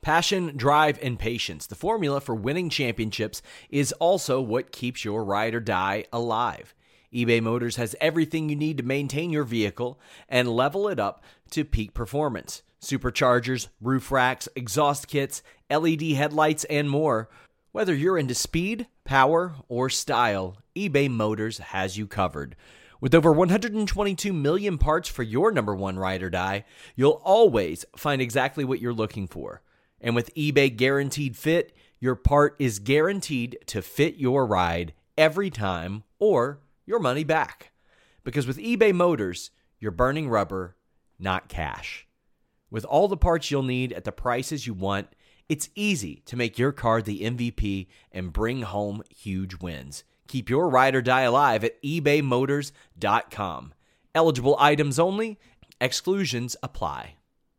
Passion, drive, and patience. The formula for winning championships is also what keeps your ride or die alive. eBay Motors has everything you need to maintain your vehicle and level it up to peak performance. Superchargers, roof racks, exhaust kits, LED headlights, and more. Whether you're into speed, power, or style, eBay Motors has you covered. With over 122 million parts for your number one ride or die, you'll always find exactly what you're looking for. And with eBay Guaranteed Fit, your part is guaranteed to fit your ride every time or your money back. Because with eBay Motors, you're burning rubber, not cash. With all the parts you'll need at the prices you want, it's easy to make your car the MVP and bring home huge wins. Keep your ride or die alive at ebaymotors.com. Eligible items only. Exclusions apply.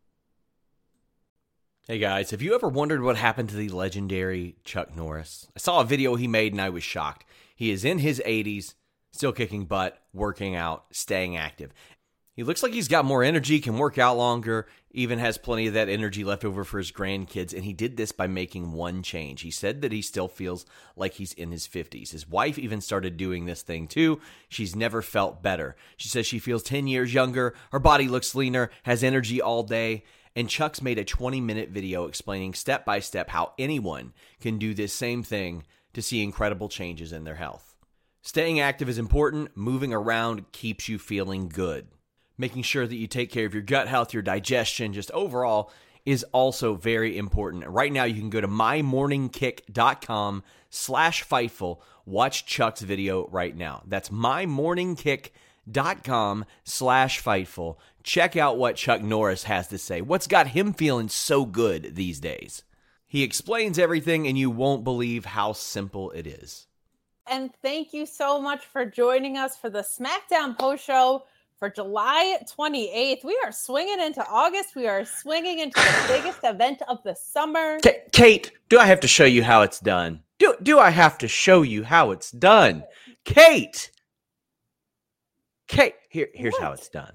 Hey guys, have you ever wondered what happened to the legendary Chuck Norris? I saw a video he made and I was shocked. He is in his 80s, still kicking butt, working out, staying active. He looks like he's got more energy, can work out longer, even has plenty of that energy left over for his grandkids, and he did this by making one change. He said that he still feels like he's in his 50s. His wife even started doing this thing too. She's never felt better. She says she feels 10 years younger, her body looks leaner, has energy all day, and Chuck's made a 20-minute video explaining step by step how anyone can do this same thing to see incredible changes in their health. Staying active is important. Moving around keeps you feeling good. Making sure that you take care of your gut health, your digestion, just overall is also very important. Right now, you can go to mymorningkick.com/Fightful. Watch Chuck's video right now. That's mymorningkick.com/Fightful. Check out what Chuck Norris has to say. What's got him feeling so good these days? He explains everything, and you won't believe how simple it is. And thank you so much for joining us for the SmackDown post show for July 28th. We are swinging into August. We are swinging into the biggest event of the summer. Kate, do I have to show you how it's done? Do I have to show you how it's done? Kate, here's What? how it's done.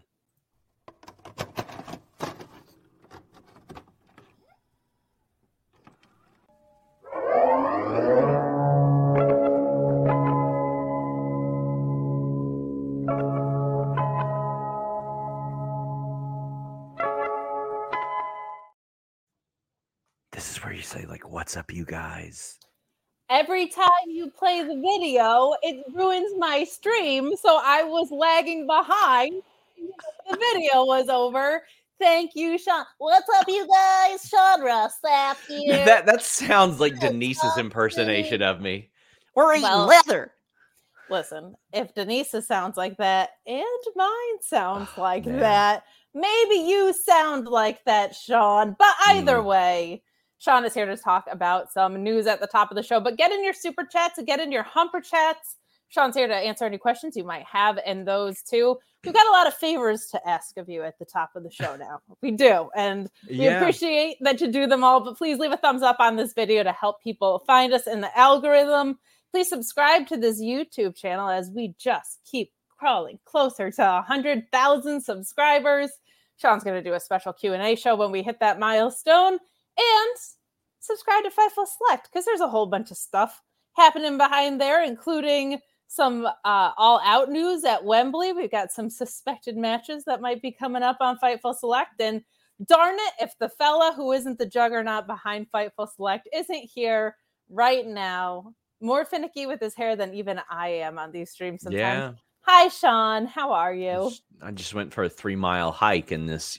This is where you say, like, what's up, you guys? Every time you play the video, it ruins my stream. So I was lagging behind. The video was over. Thank you, Sean. What's up, you guys? Sean Ross Sapp here. That sounds like Denise's impersonation of me. We're eating Well, leather. Listen, if Denise sounds like that and mine sounds like man. that, maybe you sound like that, Sean. But either way, Sean is here to talk about some news at the top of the show. But get in your super chats and get in your humper chats. Sean's here to answer any questions you might have in those too. We've got a lot of favors to ask of you at the top of the show now. We do. And we appreciate that you do them all. But please leave a thumbs up on this video to help people find us in the algorithm. Please subscribe to this YouTube channel as we just keep crawling closer to 100,000 subscribers. Sean's going to do a special Q&A show when we hit that milestone. And subscribe to Fightful Select because there's a whole bunch of stuff happening behind there, including some all-out news at Wembley. We've got some suspected matches that might be coming up on Fightful Select. And darn it, if the fella who isn't the juggernaut behind Fightful Select isn't here right now, more finicky with his hair than even I am on these streams sometimes. Yeah. Hi, Sean. How are you? I just went for a 3-mile hike in this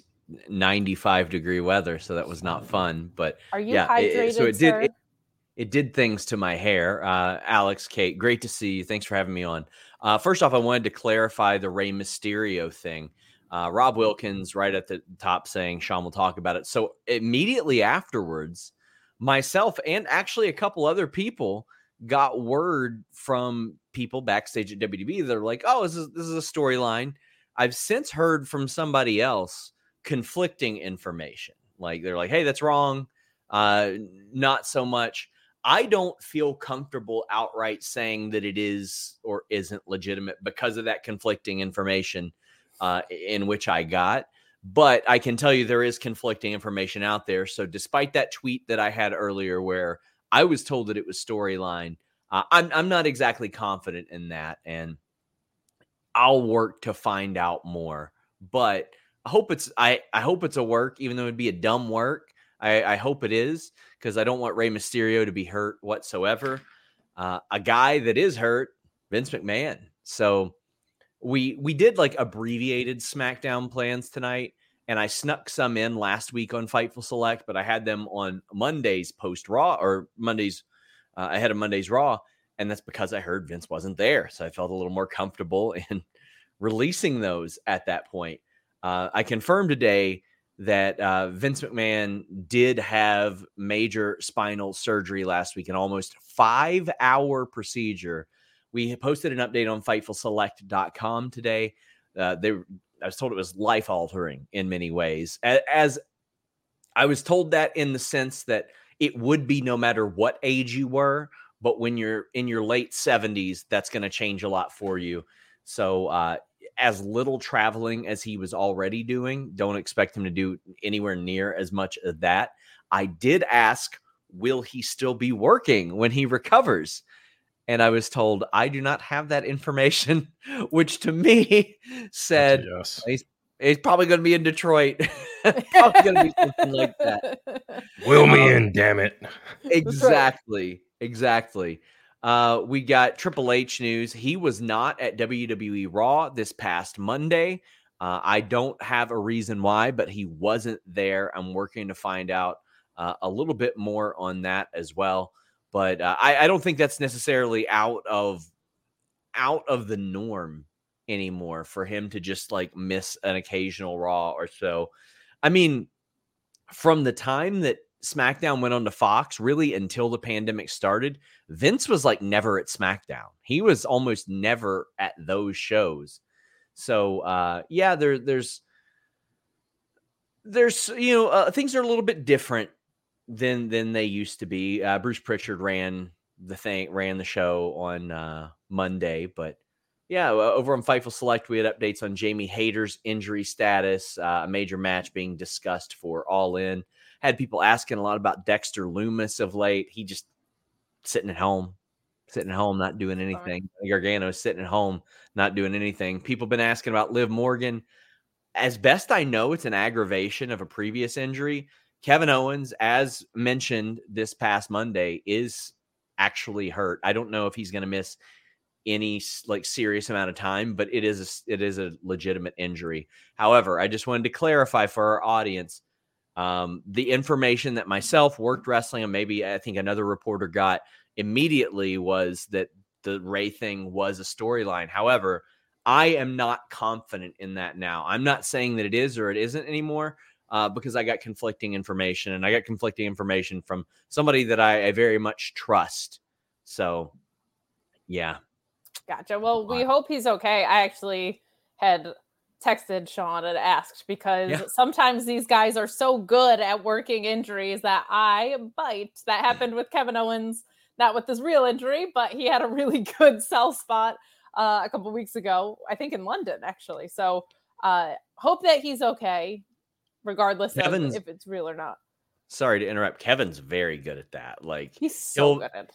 95-degree weather, so that was not fun. But Are you hydrated, sir? It did things to my hair. Alex, Kate, great to see you. Thanks for having me on. First off, I wanted to clarify the Rey Mysterio thing. Rob Wilkins right at the top saying Sean will talk about it. So immediately afterwards, myself and actually a couple other people got word from people backstage at WWE. They're like, oh, this is a storyline. I've since heard from somebody else conflicting information. Like they're like, hey, that's wrong. Not so much. I don't feel comfortable outright saying that it is or isn't legitimate because of that conflicting information in which I got. But I can tell you there is conflicting information out there. So despite that tweet that I had earlier where I was told that it was storyline, I'm not exactly confident in that. And I'll work to find out more. But I hope it's a work, even though it'd be a dumb work. I hope it is, because I don't want Rey Mysterio to be hurt whatsoever. A guy that is hurt, Vince McMahon. So we did like abbreviated SmackDown plans tonight, and I snuck some in last week on Fightful Select, but I had them on Monday's post Raw, or Monday's ahead of Monday's Raw, and that's because I heard Vince wasn't there, so I felt a little more comfortable in releasing those at that point. I confirmed today that Vince McMahon did have major spinal surgery last week, an almost 5-hour procedure. We posted an update on FightfulSelect.com today. I was told it was life-altering in many ways. As I was told that in the sense that it would be no matter what age you were, but when you're in your late 70s, that's going to change a lot for you. So as little traveling as he was already doing, don't expect him to do anywhere near as much of that. I did ask, will he still be working when he recovers? And I was told I do not have that information, which to me said yes. He's probably going to be in Detroit. Probably going to be something like that. Will me in, damn it. Exactly. We got Triple H news. He was not at WWE Raw this past Monday. I don't have a reason why, but he wasn't there. I'm working to find out a little bit more on that as well. But I don't think that's necessarily out of the norm anymore for him to just like miss an occasional Raw or so. I mean, from the time that SmackDown went on to Fox, really until the pandemic started, Vince was like never at SmackDown. He was almost never at those shows. So yeah, there's things are a little bit different than they used to be. Bruce Pritchard ran the show on Monday, but yeah, over on Fightful Select, we had updates on Jamie Hayter's injury status, a major match being discussed for All In. Had people asking a lot about Dexter Lumis of late. He just sitting at home, not doing anything. Gargano's sitting at home, not doing anything. People have been asking about Liv Morgan. As best I know, it's an aggravation of a previous injury. Kevin Owens, as mentioned this past Monday, is actually hurt. I don't know if he's going to miss any like serious amount of time, but it is a legitimate injury. However, I just wanted to clarify for our audience, the information that myself, Worked Wrestling, and maybe I think another reporter got immediately was that the Ray thing was a storyline. However, I am not confident in that now. I'm not saying that it is or it isn't anymore. Because I got conflicting information, and I got conflicting information from somebody that I very much trust. So, yeah. Gotcha. Well, we hope he's okay. I actually had texted Sean and asked because sometimes these guys are so good at working injuries that I bite. That happened with Kevin Owens, not with this real injury, but he had a really good sell spot a couple weeks ago, I think in London, actually. So hope that he's okay, regardless of if it's real or not. Sorry to interrupt. Kevin's very good at that. Like he's so good at it.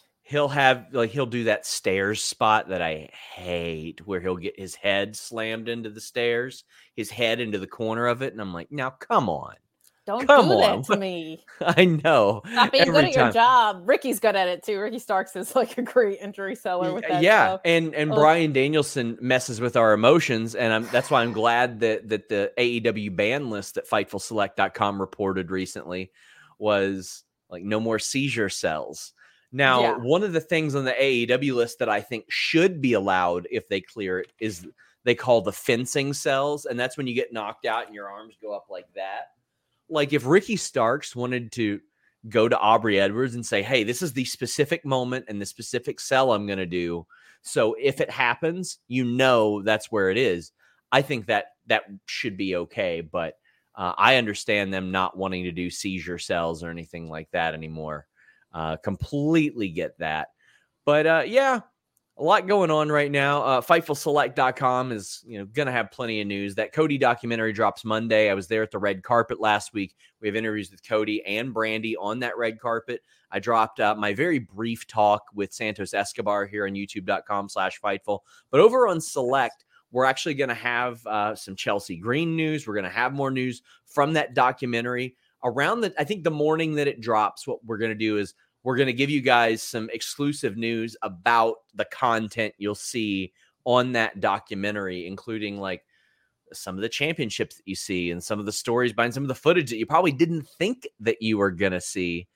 He'll do that stairs spot that I hate, where he'll get his head slammed into the stairs, his head into the corner of it, and I'm like, now come on. Don't do that to me. I know. Stop being good at your job. Ricky's good at it too. Ricky Starks is like a great injury seller with that. Yeah, stuff. and Bryan Danielson messes with our emotions, and that's why I'm glad that the AEW ban list that FightfulSelect.com reported recently was like no more seizure cells. Now, one of the things on the AEW list that I think should be allowed if they clear it is they call the fencing cells, and that's when you get knocked out and your arms go up like that. Like if Ricky Starks wanted to go to Aubrey Edwards and say, hey, this is the specific moment and the specific cell I'm going to do. So if it happens, that's where it is. I think that should be okay. But I understand them not wanting to do seizure cells or anything like that anymore. Completely get that. But a lot going on right now. FightfulSelect.com is going to have plenty of news. That Cody documentary drops Monday. I was there at the red carpet last week. We have interviews with Cody and Brandy on that red carpet. I dropped my very brief talk with Santos Escobar here on YouTube.com/Fightful. But over on Select, we're actually going to have some Chelsea Green news. We're going to have more news from that documentary around I think the morning that it drops. What we're going to do is we're going to give you guys some exclusive news about the content you'll see on that documentary, including like some of the championships that you see and some of the stories behind some of the footage that you probably didn't think that you were going to see.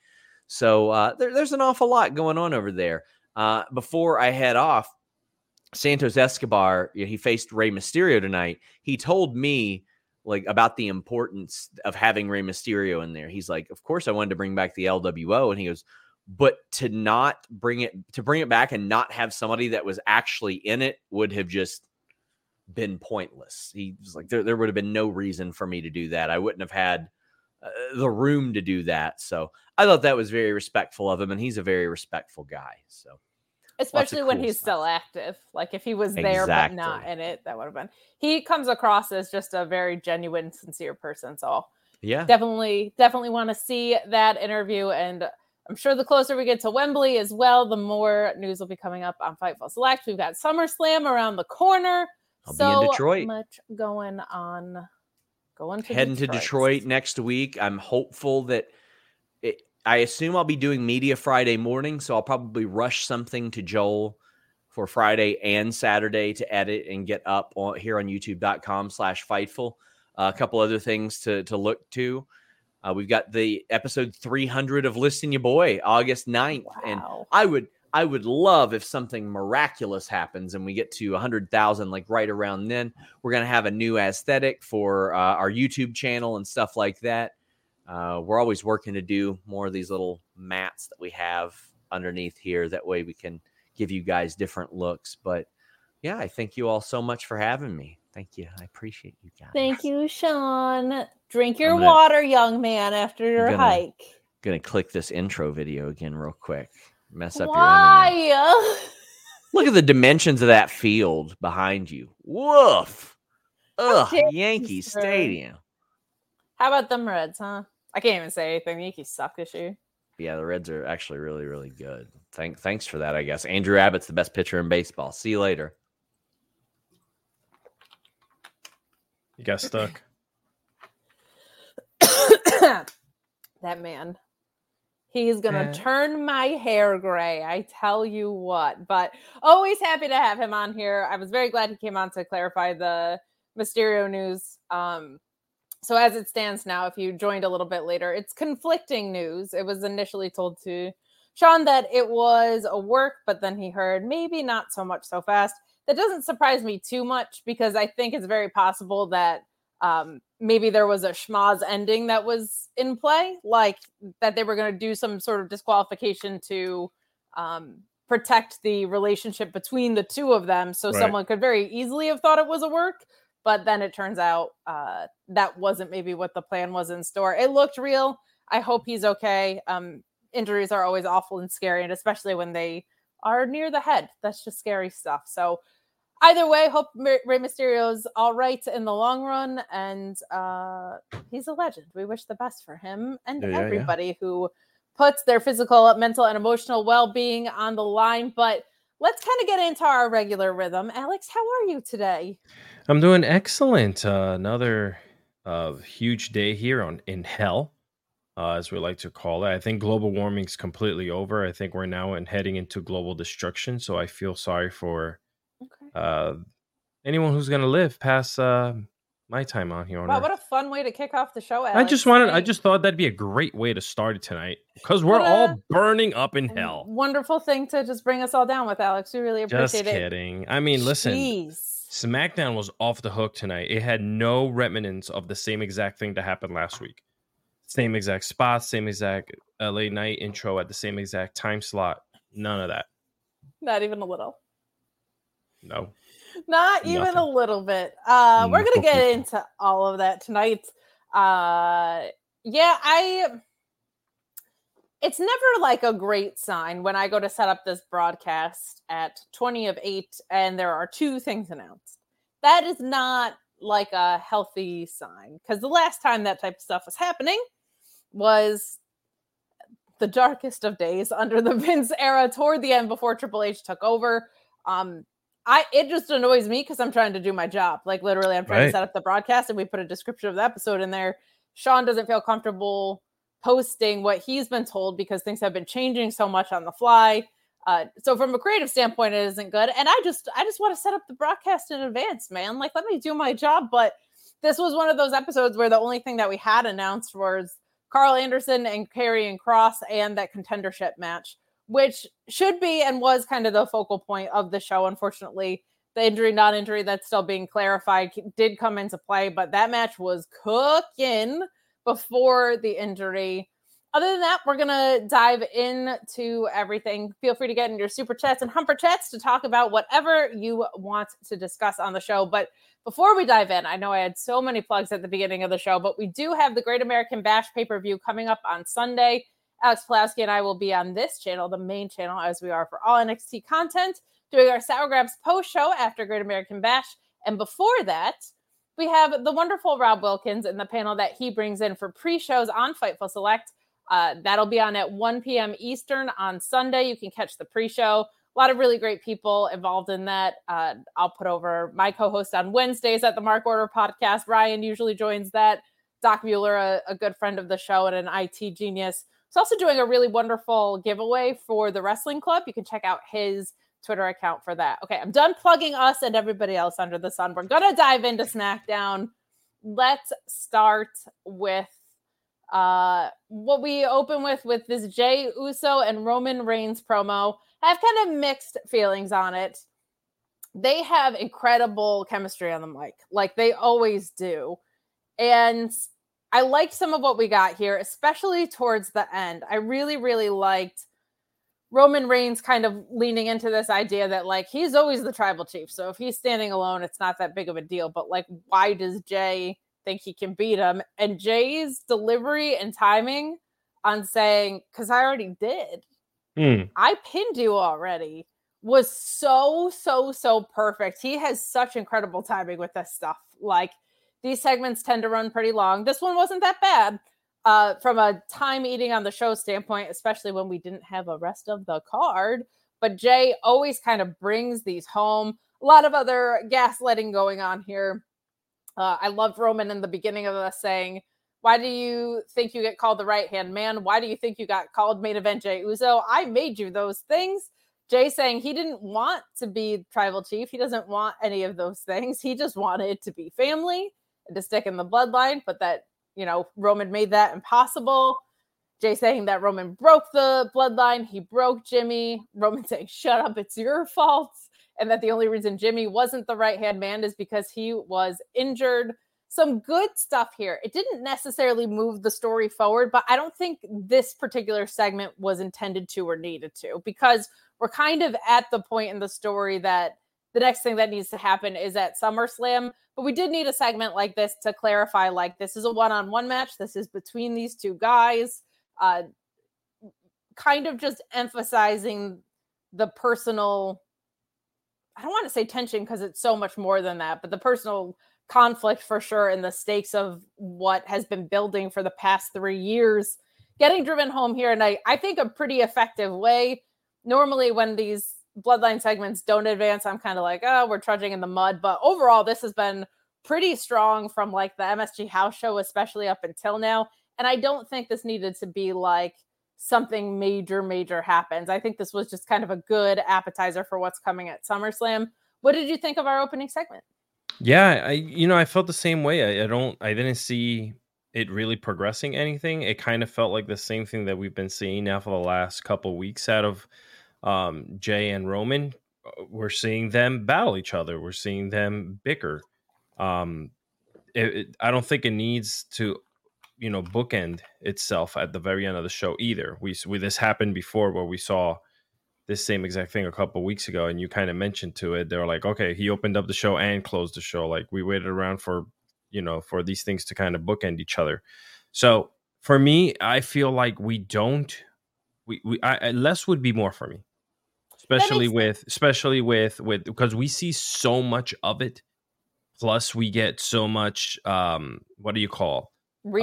So there's an awful lot going on over there. Before I head off, Santos Escobar, he faced Rey Mysterio tonight. He told me like about the importance of having Rey Mysterio in there. He's like, of course I wanted to bring back the LWO. And he goes, but to bring it back and not have somebody that was actually in it would have just been pointless. He was like, there would have been no reason for me to do that. I wouldn't have had the room to do that. So I thought that was very respectful of him, and he's a very respectful guy. So especially when he's still active. Like if he was there but not in it, that would have been. He comes across as just a very genuine, sincere person. So yeah, definitely want to see that interview. And I'm sure the closer we get to Wembley as well, the more news will be coming up on Fightful Select. We've got SummerSlam around the corner. I'll be in Detroit. Much going on. Heading to Detroit next week. I'm hopeful that I assume I'll be doing media Friday morning, so I'll probably rush something to Joel for Friday and Saturday to edit and get up here on youtube.com/Fightful. A couple other things to look to. We've got the episode 300 of Listen Ya Boy, August 9th. Wow. And I would love if something miraculous happens and we get to 100,000, like right around then. We're going to have a new aesthetic for our YouTube channel and stuff like that. We're always working to do more of these little mats that we have underneath here. That way we can give you guys different looks. But yeah, I thank you all so much for having me. Thank you. I appreciate you guys. Thank you, Sean. Drink your water, young man, after your hike. Gonna click this intro video again real quick. Mess up your internet. Look at the dimensions of that field behind you. Woof. Ugh, Yankee Stadium. How about them Reds, huh? I can't even say anything. The Yankees suck this year. Yeah, the Reds are actually really, really good. Thanks for that, I guess. Andrew Abbott's the best pitcher in baseball. See you later. You got stuck. That man. He's going to turn my hair gray. I tell you what. But always happy to have him on here. I was very glad he came on to clarify the Mysterio news. So as it stands now, if you joined a little bit later, it's conflicting news. It was initially told to Sean that it was a work, but then he heard maybe not so much so fast. That doesn't surprise me too much because I think it's very possible that maybe there was a schmoz ending that was in play, like that they were going to do some sort of disqualification to protect the relationship between the two of them. So someone could very easily have thought it was a work, but then it turns out that wasn't maybe what the plan was in store. It looked real. I hope he's okay. Injuries are always awful and scary, and especially when they are near the head. That's just scary stuff. So either way, hope Rey Mysterio's all right in the long run, and he's a legend. We wish the best for him and everybody who puts their physical, mental, and emotional well-being on the line. But let's kind of get into our regular rhythm. Alex, how are you today? I'm doing excellent. Another huge day here in hell, as we like to call it. I think global warming is completely over. I think we're now heading into global destruction. So I feel sorry for anyone who's going to live past my time on here. Wow, what a fun way to kick off the show, Alex. I just thought that'd be a great way to start it tonight because we're all burning up in hell. Wonderful thing to just bring us all down with, Alex. We really appreciate it. Just kidding. I mean, listen, SmackDown was off the hook tonight. It had no remnants of the same exact thing that happened last week. Same exact spot, same exact LA Knight intro at the same exact time slot. None of that. Not even a little. No. Not even a little bit. We're going to get into all of that tonight. it's never like a great sign when I go to set up this broadcast at 20 of 8 and there are 2 things announced. That is not like a healthy sign, because the last time that type of stuff was happening was the darkest of days under the Vince era toward the end before Triple H took over. It just annoys me because I'm trying to do my job. Like literally I'm trying to set up the broadcast and we put a description of the episode in there. Sean doesn't feel comfortable posting what he's been told because things have been changing so much on the fly. So from a creative standpoint, it isn't good. And I just want to set up the broadcast in advance, man. Like, let me do my job. But this was one of those episodes where the only thing that we had announced was Carl Anderson and Karrion Kross and that contendership match, which should be and was kind of the focal point of the show. Unfortunately, the injury, non-injury that's still being clarified did come into play, but that match was cooking before the injury. Other than that, we're going to dive into everything. Feel free to get in your super chats and humper chats to talk about whatever you want to discuss on the show. But before we dive in, I know I had so many plugs at the beginning of the show, but we do have the Great American Bash pay-per-view coming up on Sunday. Alex Pulaski and I will be on this channel, the main channel, as we are for all NXT content, doing our Sour Grabs post-show after Great American Bash. And before that, we have the wonderful Rob Wilkins and the panel that he brings in for pre-shows on Fightful Select. That'll be on at 1 p.m. Eastern on Sunday. You can catch the pre-show. A lot of really great people involved in that. I'll put over my co-host on Wednesdays at the Mark Order podcast. Ryan usually joins that. Doc Mueller, a good friend of the show and an IT genius. He's also doing a really wonderful giveaway for the Wrestling Club. You can check out his Twitter account for that. Okay, I'm done plugging us and everybody else under the sun. We're going to dive into SmackDown. Let's start with what we open with this Jey Uso and Roman Reigns promo. I have kind of mixed feelings on it. They have incredible chemistry on the mic, like they always do. And I liked some of what we got here, especially towards the end. I really, really liked Roman Reigns kind of leaning into this idea that, like, he's always the tribal chief. So if he's standing alone, it's not that big of a deal. But, like, why does Jey think he can beat him? And Jay's delivery and timing on saying, because I already did. I pinned you already, was so perfect. He has such incredible timing with this stuff. Like, these segments tend to run pretty long. This one wasn't that bad from a time eating on the show standpoint, especially when we didn't have a rest of the card. But Jey always kind of brings these home. A lot of other gaslighting going on here. I loved Roman in the beginning of this saying, why do you think you get called the right-hand man? Why do you think you got called main event Jey Uso? I made you those things. Jey saying he didn't want to be tribal chief. He doesn't want any of those things. He just wanted to be family and to stick in the bloodline, but that, you know, Roman made that impossible. Jey saying that Roman broke the bloodline. He broke Jimmy. Roman saying, shut up, it's your fault. And that the only reason Jimmy wasn't the right-hand man is because he was injured. Some good stuff here. It didn't necessarily move the story forward, but I don't think this particular segment was intended to or needed to, because we're kind of at the point in the story that the next thing that needs to happen is at SummerSlam. But we did need a segment like this to clarify, like, this is a one-on-one match. This is between these two guys. Kind of just emphasizing the personal, I don't want to say tension because it's so much more than that, but the personal conflict for sure, and the stakes of what has been building for the past 3 years getting driven home here. And I think a pretty effective way. Normally when these bloodline segments don't advance, I'm kind of like, oh, we're trudging in the mud. But overall, this has been pretty strong from like the MSG house show, especially up until now. And I don't think this needed to be like something major happens. I think this was just kind of a good appetizer for what's coming at SummerSlam. What did you think of our opening segment? Yeah, I felt the same way. I didn't see it really progressing anything. It kind of felt like the same thing that we've been seeing now for the last couple of weeks out of Jey and Roman. We're seeing them battle each other. We're seeing them bicker. I don't think it needs to, bookend itself at the very end of the show either. This happened before where we saw this same exact thing a couple of weeks ago, and you kind of mentioned to it. They were like, okay, he opened up the show and closed the show. Like, we waited around for these things to kind of bookend each other. So for me, I feel like we don't less would be more for me, especially with because we see so much of it. Plus, we get so much. What do you call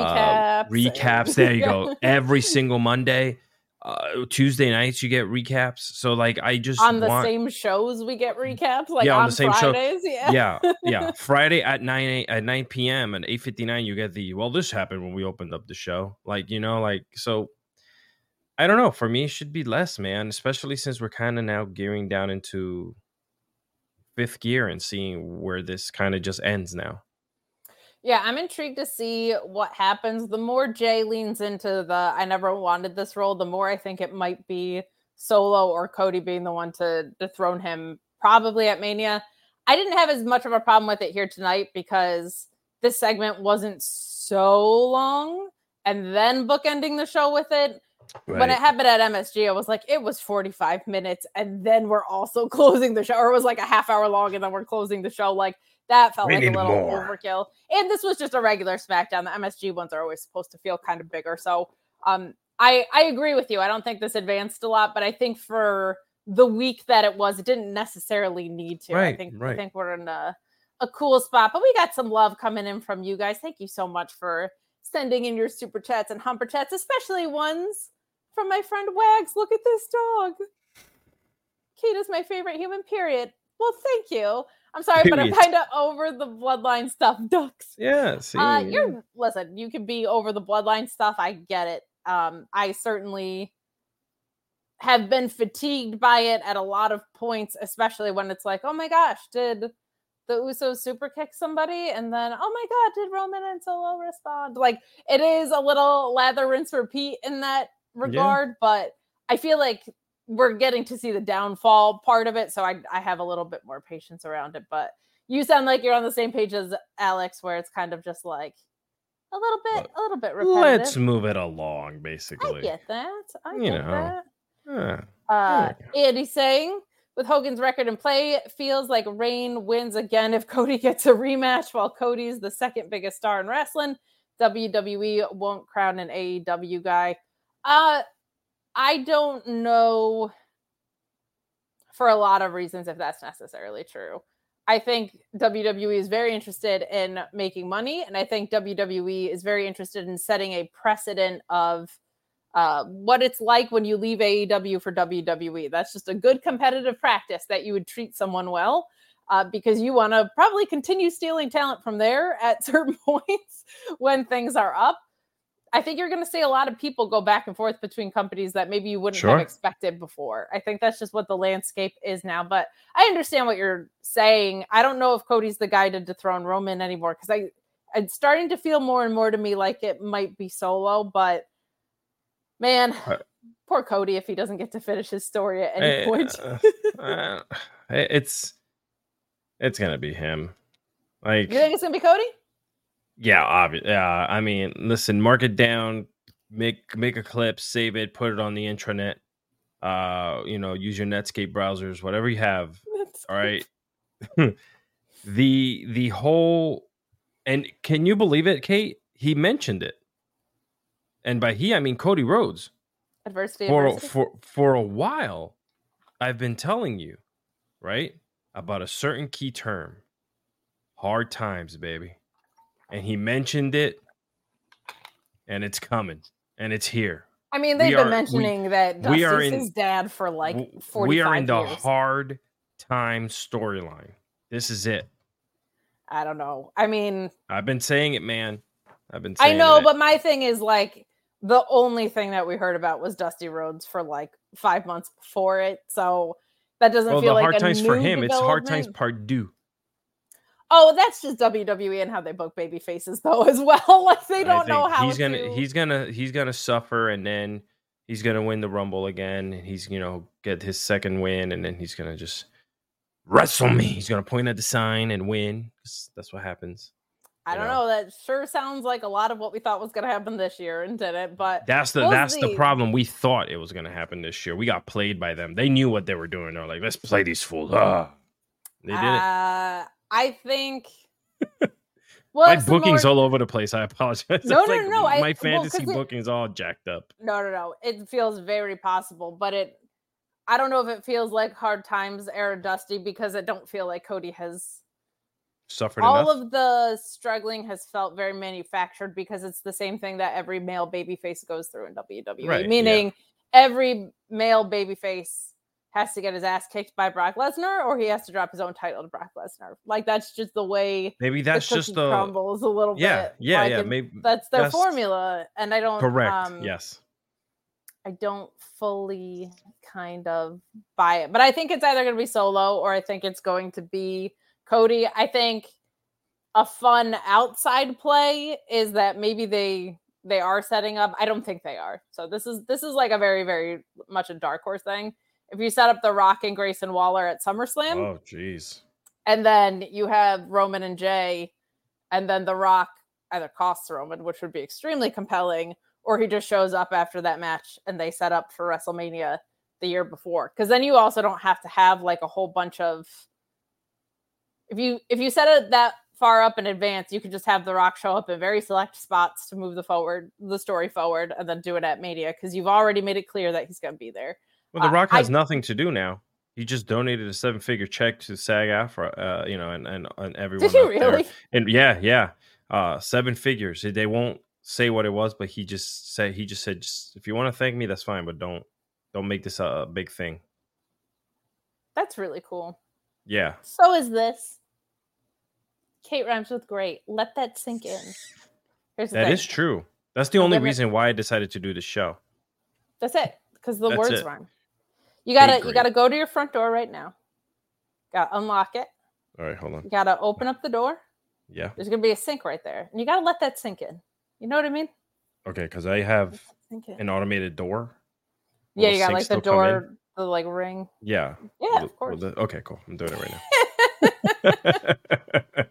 recaps? There you go. Every single Monday, Tuesday nights, you get recaps. So like, I just on the same shows we get recaps. Like on the same Fridays, show. Yeah. Friday at 9 p.m. and 8:59, you get this happened when we opened up the show. Like, so. I don't know. For me, it should be less, man, especially since we're kind of now gearing down into 5th gear and seeing where this kind of just ends now. Yeah, I'm intrigued to see what happens. The more Jay leans into the I never wanted this role, the more I think it might be Solo or Cody being the one to dethrone him, probably at Mania. I didn't have as much of a problem with it here tonight because this segment wasn't so long, and then bookending the show with it. Right. When it happened at MSG, I was like, it was 45 minutes, and then we're also closing the show, or it was like a half hour long, and then we're closing the show. Like, that felt like a little overkill. And this was just a regular SmackDown. The MSG ones are always supposed to feel kind of bigger. So I agree with you. I don't think this advanced a lot, but I think for the week that it was, it didn't necessarily need to. Right, I think we're in a cool spot, but we got some love coming in from you guys. Thank you so much for sending in your super chats and humper chats, especially ones from my friend Wags. Look at this dog. Kate is my favorite human, period. Well, thank you. I'm sorry, but I'm kind of over the bloodline stuff, Ducks. Yeah, see. Listen, you can be over the bloodline stuff. I get it. I certainly have been fatigued by it at a lot of points, especially when it's like, oh my gosh, did the Usos super kick somebody? And then, oh my God, did Roman and Solo respond? Like, it is a little lather, rinse, repeat in that regard, but I feel like we're getting to see the downfall part of it, so I have a little bit more patience around it. But you sound like you're on the same page as Alex, where it's kind of just like a little bit repetitive. Let's move it along, basically. I get that. I get that. Andy's saying, with Hogan's record in play, it feels like Reign wins again if Cody gets a rematch. While Cody's the second biggest star in wrestling, WWE won't crown an AEW guy. I don't know, for a lot of reasons, if that's necessarily true. I think WWE is very interested in making money, and I think WWE is very interested in setting a precedent of what it's like when you leave AEW for WWE. That's just a good competitive practice, that you would treat someone well, because you want to probably continue stealing talent from there at certain points when things are up. I think you're going to see a lot of people go back and forth between companies that maybe you wouldn't have expected before. I think that's just what the landscape is now. But I understand what you're saying. I don't know if Cody's the guy to dethrone Roman anymore, because it's starting to feel more and more to me like it might be Solo. But man, poor Cody if he doesn't get to finish his story at any point. It's going to be him. Like, you think it's going to be Cody? Yeah, obviously. Yeah, I mean, listen, mark it down, make a clip, save it, put it on the intranet. Use your Netscape browsers, whatever you have. All right. the whole, and can you believe it, Kate? He mentioned it, and by he I mean Cody Rhodes. Adversity. For a while, I've been telling you, right, about a certain key term. Hard times, baby. And he mentioned it, and it's coming, and it's here. I mean, they've been mentioning that Dusty's his dad for like 45 years. We are in the hard time storyline. This is it. I don't know. I mean, I've been saying it, man. I know, but my thing is like the only thing that we heard about was Dusty Rhodes for like 5 months before it. So that doesn't feel like hard times for him. It's hard times part deux. Oh, that's just WWE and how they book baby faces though as well. Like they don't know how he's gonna suffer, and then he's gonna win the Rumble again, and he's get his second win, and then he's gonna just wrestle me. He's gonna point at the sign and win. That's what happens. I don't know. That sure sounds like a lot of what we thought was gonna happen this year, and didn't. But that's the problem. We thought it was gonna happen this year. We got played by them. They knew what they were doing. They're like, let's play these fools. They did it. I think My booking's all over the place. I apologize. No. My fantasy booking's all jacked up. No. It feels very possible, but I don't know if it feels like Hard Times era Dusty because I don't feel like Cody has suffered all enough. Of the struggling has felt very manufactured because it's the same thing that every male babyface goes through in WWE. Right, meaning every male babyface has to get his ass kicked by Brock Lesnar, or he has to drop his own title to Brock Lesnar. Like that's just the way. Maybe that's just the crumbles a little bit. Yeah. Maybe that's their formula, and I don't. Correct. Yes. I don't fully kind of buy it, but I think it's either going to be Solo or I think it's going to be Cody. I think a fun outside play is that maybe they are setting up. I don't think they are. So this is like a very, very much a dark horse thing. If you set up The Rock and Grayson Waller at SummerSlam, oh geez, and then you have Roman and Jay, and then The Rock either costs Roman, which would be extremely compelling, or he just shows up after that match and they set up for WrestleMania the year before. Because then you also don't have to have like a whole bunch of. If you set it that far up in advance, you could just have The Rock show up in very select spots to move the story forward, and then do it at Mania because you've already made it clear that he's going to be there. Well, The Rock has nothing to do now. He just donated a 7-figure check to SAG-AFTRA, and everyone. Did he really? There. And yeah, 7 figures. They won't say what it was, but he just said, if you want to thank me, that's fine, but don't make this a big thing. That's really cool. Yeah. So is this. Kate rhymes with great. Let that sink in. That is true. That's the only reason why I decided to do this show. That's it. Because the words rhyme. You gotta go to your front door right now. Gotta unlock it. All right, hold on. You gotta open up the door. Yeah. There's gonna be a sink right there. And you gotta let that sink in. You know what I mean? Okay, because I have an automated door. Yeah, you got like the door, the like ring. Yeah. Yeah, of course. Okay, cool. I'm doing it right now.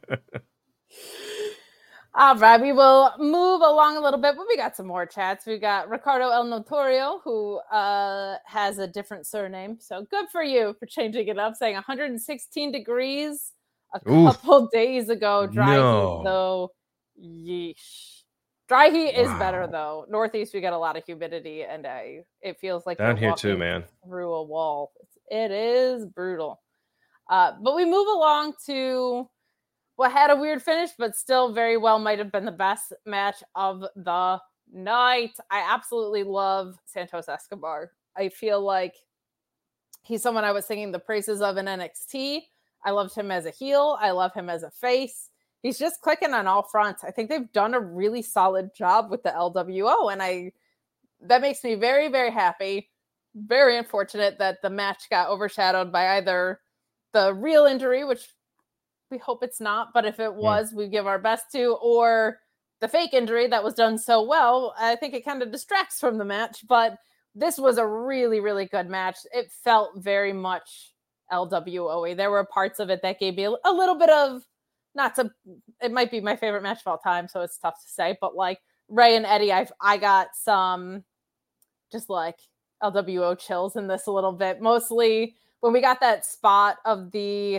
All right, we will move along a little bit, but we got some more chats. We got Ricardo El Notorio, who has a different surname. So good for you for changing it up, saying 116 degrees a couple days ago. Dry heat, though. Yeesh. Dry heat is better, though. Northeast, we got a lot of humidity, and it feels like down here too, man. Through a wall. It is brutal. But we move along to what had a weird finish, but still very well might have been the best match of the night. I absolutely love Santos Escobar. I feel like he's someone I was singing the praises of in NXT. I loved him as a heel. I love him as a face. He's just clicking on all fronts. I think they've done a really solid job with the LWO, and that makes me very, very happy. Very unfortunate that the match got overshadowed by either the real injury, which we hope it's not, but if it was, we give our best to, or the fake injury that was done so well. I think it kind of distracts from the match, but this was a really, really good match. It felt very much LWOE. There were parts of it that gave me a little bit of, it might be my favorite match of all time, so it's tough to say, but like Ray and Eddie, I got some just like LWO chills in this a little bit, mostly when we got that spot of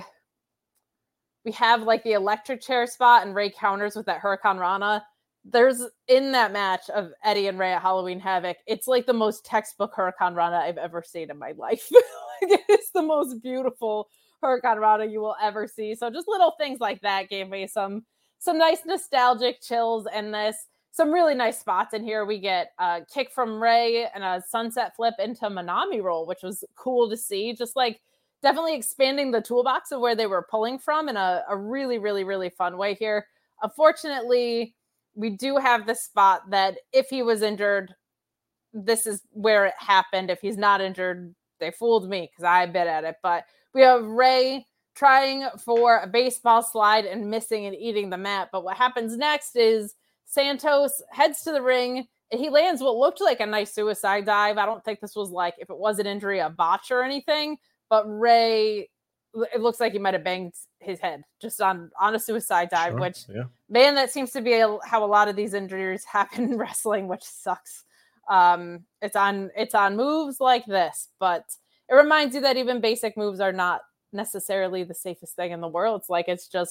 we have like the electric chair spot and Ray counters with that Hurricane Rana. There's in that match of Eddie and Ray at Halloween Havoc. It's like the most textbook Hurricane Rana I've ever seen in my life. It's the most beautiful Hurricane Rana you will ever see. So just little things like that gave me some nice nostalgic chills, and some really nice spots in here. We get a kick from Ray and a sunset flip into Manami roll, which was cool to see. Just like definitely expanding the toolbox of where they were pulling from in a really, really, really fun way here. Unfortunately, we do have the spot that if he was injured, this is where it happened. If he's not injured, they fooled me because I bet at it. But we have Ray trying for a baseball slide and missing and eating the mat. But what happens next is Santos heads to the ring and he lands what looked like a nice suicide dive. I don't think this was like, if it was an injury, a botch or anything. But Ray, it looks like he might have banged his head just on a suicide dive, which, man, that seems to be how a lot of these injuries happen in wrestling, which sucks. It's on moves like this, but it reminds you that even basic moves are not necessarily the safest thing in the world. It's like, it's just,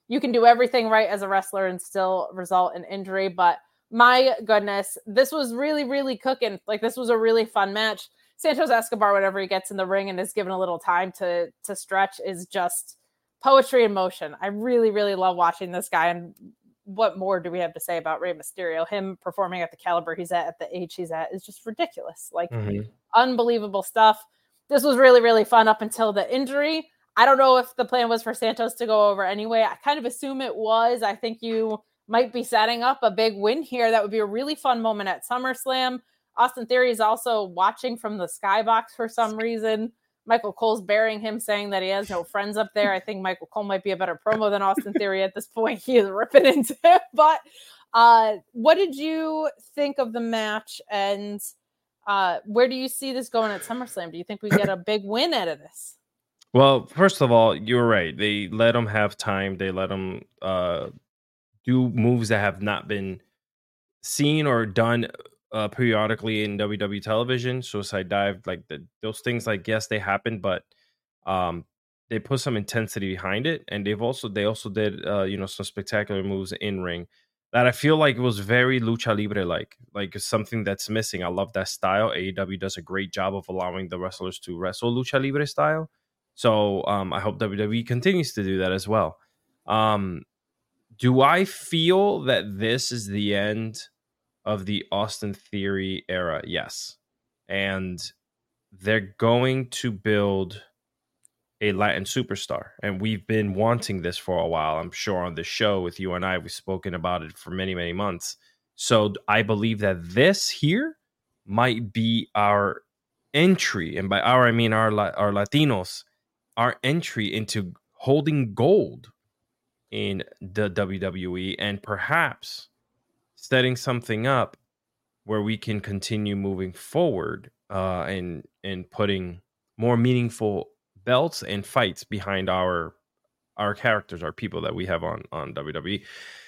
you can do everything right as a wrestler and still result in injury. But my goodness, this was really, really cooking. Like, this was a really fun match. Santos Escobar, whenever he gets in the ring and is given a little time to stretch, is just poetry in motion. I really, really love watching this guy. And what more do we have to say about Rey Mysterio? Him performing at the caliber he's at the age he's at, is just ridiculous. Like, unbelievable stuff. This was really, really fun up until the injury. I don't know if the plan was for Santos to go over anyway. I kind of assume it was. I think you might be setting up a big win here. That would be a really fun moment at SummerSlam. Austin Theory is also watching from the skybox for some reason. Michael Cole's burying him, saying that he has no friends up there. I think Michael Cole might be a better promo than Austin Theory at this point. He is ripping into him. But what did you think of the match? And where do you see this going at SummerSlam? Do you think we get a big win out of this? Well, first of all, you're right. They let him have time. They let him do moves that have not been seen or done periodically in WWE television. Suicide Dive, like those things, like, yes, they happened, but they put some intensity behind it, and they also did some spectacular moves in ring that I feel like it was very lucha libre like something that's missing. I love that style. AEW does a great job of allowing the wrestlers to wrestle lucha libre style. So I hope WWE continues to do that as well. Do I feel that this is the end of the Austin Theory era? Yes. And they're going to build a Latin superstar. And we've been wanting this for a while. I'm sure on the show with you and I, we've spoken about it for many, many months. So I believe that this here might be our entry. And by our, I mean our Latinos, our entry into holding gold in the WWE, and perhaps setting something up where we can continue moving forward and putting more meaningful belts and fights behind our characters, our people that we have on WWE.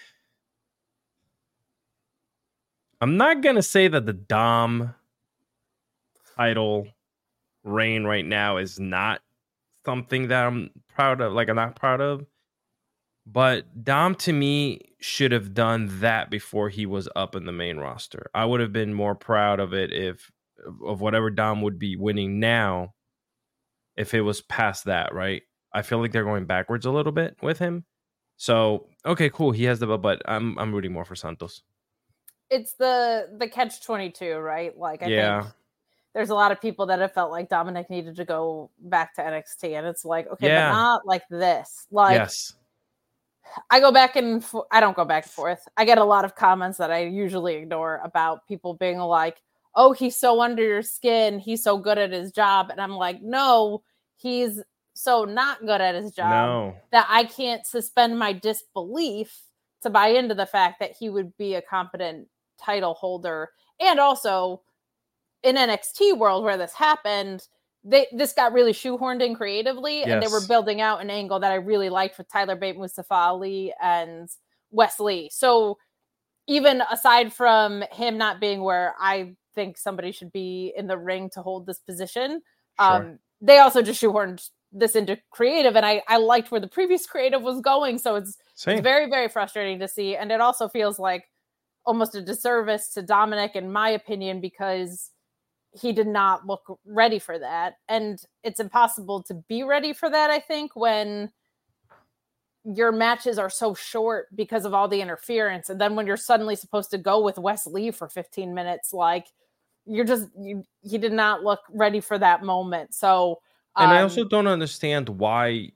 I'm not going to say that the Dom title reign right now is not something that I'm proud of, like I'm not proud of. But Dom, to me, should have done that before he was up in the main roster. I would have been more proud of it of whatever Dom would be winning now if it was past that, right? I feel like they're going backwards a little bit with him. So, okay, cool. He has the belt, but I'm rooting more for Santos. It's the catch-22, right? Like, I think there's a lot of people that have felt like Dominic needed to go back to NXT, and it's like, okay, but not like this. Like, yes. I go back and I don't go back and forth. I get a lot of comments that I usually ignore about people being like, oh, he's so under your skin. He's so good at his job. And I'm like, no, he's so not good at his job that I can't suspend my disbelief to buy into the fact that he would be a competent title holder. And also in NXT world where this happened, this got really shoehorned in creatively, and they were building out an angle that I really liked with Tyler Bate, Mustafa Ali, and Wes Lee. So even aside from him not being where I think somebody should be in the ring to hold this position, they also just shoehorned this into creative, and I liked where the previous creative was going. So it's very, very frustrating to see. And it also feels like almost a disservice to Dominic, in my opinion, because he did not look ready for that. And it's impossible to be ready for that, I think, when your matches are so short because of all the interference. And then when you're suddenly supposed to go with Wes Lee for 15 minutes, like he did not look ready for that moment. So, and I also don't understand why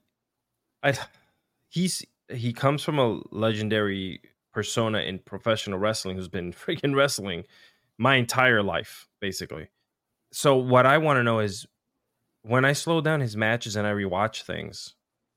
he comes from a legendary persona in professional wrestling who's been freaking wrestling my entire life, basically. So what I want to know is, when I slow down his matches and I rewatch things,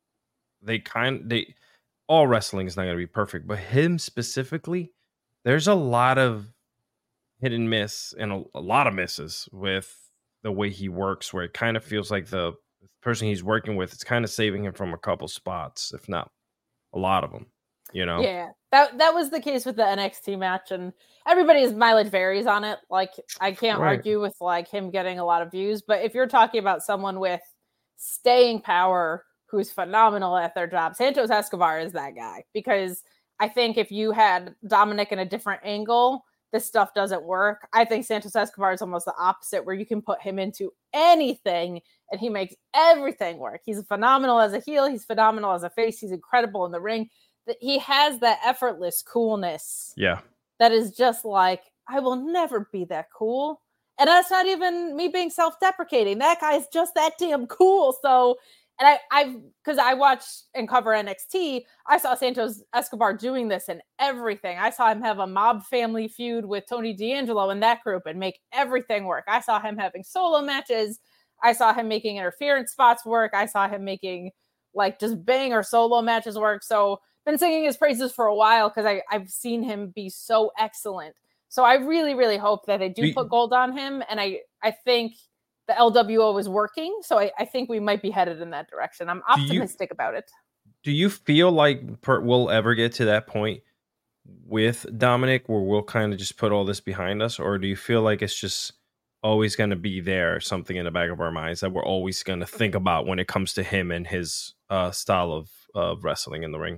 all wrestling is not going to be perfect, but him specifically, there's a lot of hit and miss and a lot of misses with the way he works, where it kind of feels like the person he's working with is kind of saving him from a couple spots, if not a lot of them, you know? Yeah, that was the case with the NXT match, and everybody's mileage varies on it. Like, I can't argue with like him getting a lot of views, but if you're talking about someone with staying power who's phenomenal at their job. Santos Escobar is that guy, because I think if you had Dominic in a different angle, this stuff doesn't work. I think Santos Escobar is almost the opposite, where you can put him into anything and he makes everything work. He's phenomenal as a heel. He's phenomenal as a face. He's incredible in the ring. He has that effortless coolness. Yeah. That is just like, I will never be that cool. And that's not even me being self-deprecating. That guy's just that damn cool. So, and because I watched and cover NXT, I saw Santos Escobar doing this in everything. I saw him have a mob family feud with Tony D'Angelo in that group and make everything work. I saw him having solo matches. I saw him making interference spots work. I saw him making like just banger solo matches work. So been singing his praises for a while because I've seen him be so excellent. So I really, really hope that they do put gold on him. And I think the LWO is working. So I think we might be headed in that direction. I'm optimistic about it. Do you feel like we'll ever get to that point with Dominic where we'll kind of just put all this behind us? Or do you feel like it's just always going to be there, something in the back of our minds that we're always going to think about when it comes to him and his style of wrestling in the ring?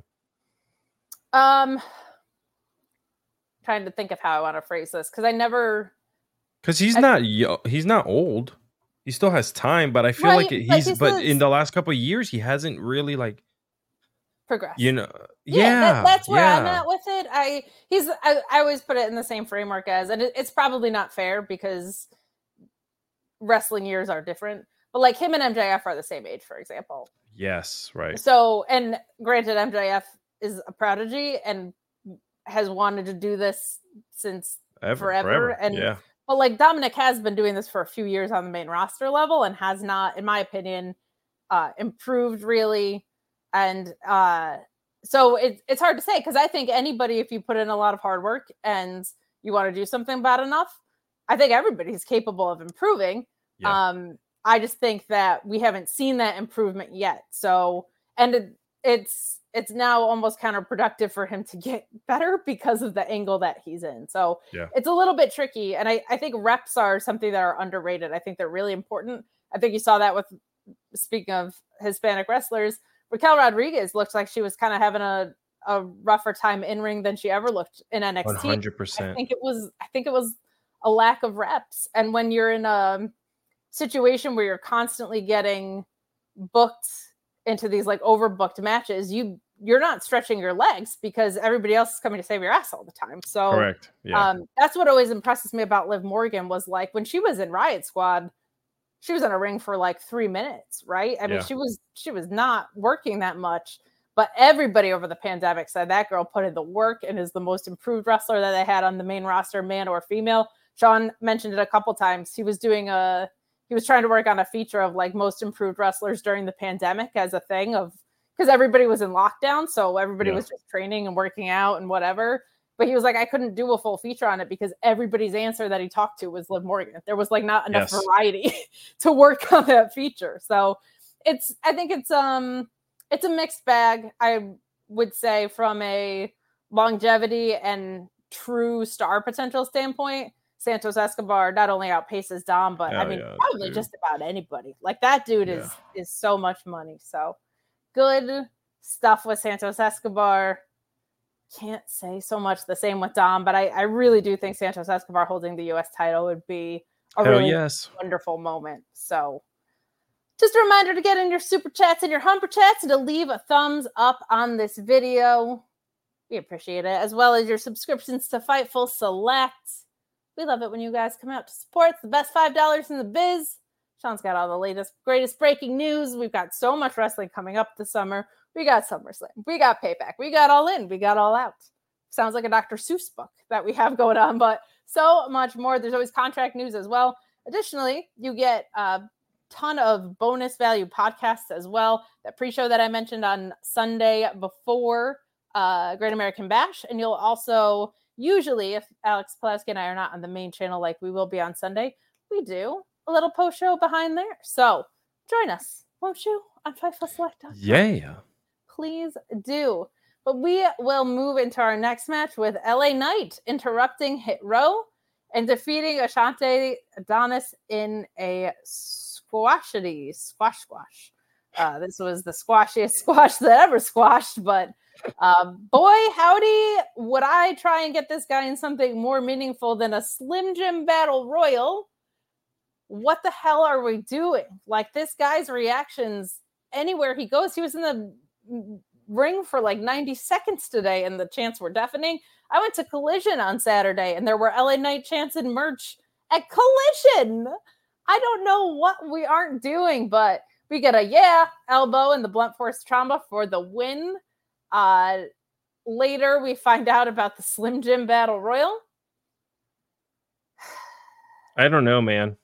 Trying to think of how I want to phrase this, because he's not old. He still has time, but I feel like in the last couple of years he hasn't really like progressed. That's where I'm at with it. I always put it in the same framework as, and it's probably not fair because wrestling years are different, but like him and MJF are the same age, for example. Yes, right. So, and granted, MJF is a prodigy and has wanted to do this since forever. And but like Dominic has been doing this for a few years on the main roster level and has not, in my opinion, improved really. And so it's hard to say, because I think anybody, if you put in a lot of hard work and you want to do something bad enough, I think everybody's capable of improving. Yeah. I just think that we haven't seen that improvement yet. So, and it's now almost counterproductive for him to get better because of the angle that he's in. So it's a little bit tricky. And I think reps are something that are underrated. I think they're really important. I think you saw that with, speaking of Hispanic wrestlers, Raquel Rodriguez looked like she was kind of having a rougher time in ring than she ever looked in NXT. 100%. I think it was a lack of reps. And when you're in a situation where you're constantly getting booked into these like overbooked matches, you're not stretching your legs because everybody else is coming to save your ass all the time. So correct. Yeah. That's what always impresses me about Liv Morgan, was like when she was in Riot Squad, she was in a ring for like 3 minutes, right? I mean, she was not working that much, but everybody over the pandemic said that girl put in the work and is the most improved wrestler that they had on the main roster, man or female. Sean mentioned it a couple times. He was trying to work on a feature of like most improved wrestlers during the pandemic as a thing of, because everybody was in lockdown. So everybody was just training and working out and whatever. But he was like, I couldn't do a full feature on it because everybody's answer that he talked to was Liv Morgan. There was like not enough variety to work on that feature. So I think it's a mixed bag. I would say from a longevity and true star potential standpoint, Santos Escobar not only outpaces Dom, but probably just about anybody. Like that dude is so much money. So good stuff with Santos Escobar. Can't say so much the same with Dom, but I really do think Santos Escobar holding the U.S. title would be a really wonderful moment. So just a reminder to get in your super chats and your humper chats and to leave a thumbs up on this video. We appreciate it, as well as your subscriptions to Fightful Select. We love it when you guys come out to support. It's the best $5 in the biz. Sean's got all the latest, greatest breaking news. We've got so much wrestling coming up this summer. We got SummerSlam. We got Payback. We got All In. We got All Out. Sounds like a Dr. Seuss book that we have going on, but so much more. There's always contract news as well. Additionally, you get a ton of bonus value podcasts as well. That pre-show that I mentioned on Sunday before Great American Bash. And you'll also, usually, if Alex Pulaski and I are not on the main channel like we will be on Sunday, we do a little post-show behind there. So join us, won't you, on FightfulSelect.com? Yeah. Please do. But we will move into our next match with LA Knight interrupting Hit Row and defeating Ashante Adonis in a squash. This was the squashiest squash that ever squashed, but boy, howdy, would I try and get this guy in something more meaningful than a Slim Jim Battle Royal? What the hell are we doing? Like, this guy's reactions anywhere he goes, he was in the ring for like 90 seconds today, and the chants were deafening. I went to Collision on Saturday, and there were LA Knight chants and merch at Collision. I don't know what we aren't doing, but we get a elbow and the blunt force trauma for the win. Later, we find out about the Slim Jim Battle Royal. I don't know, man.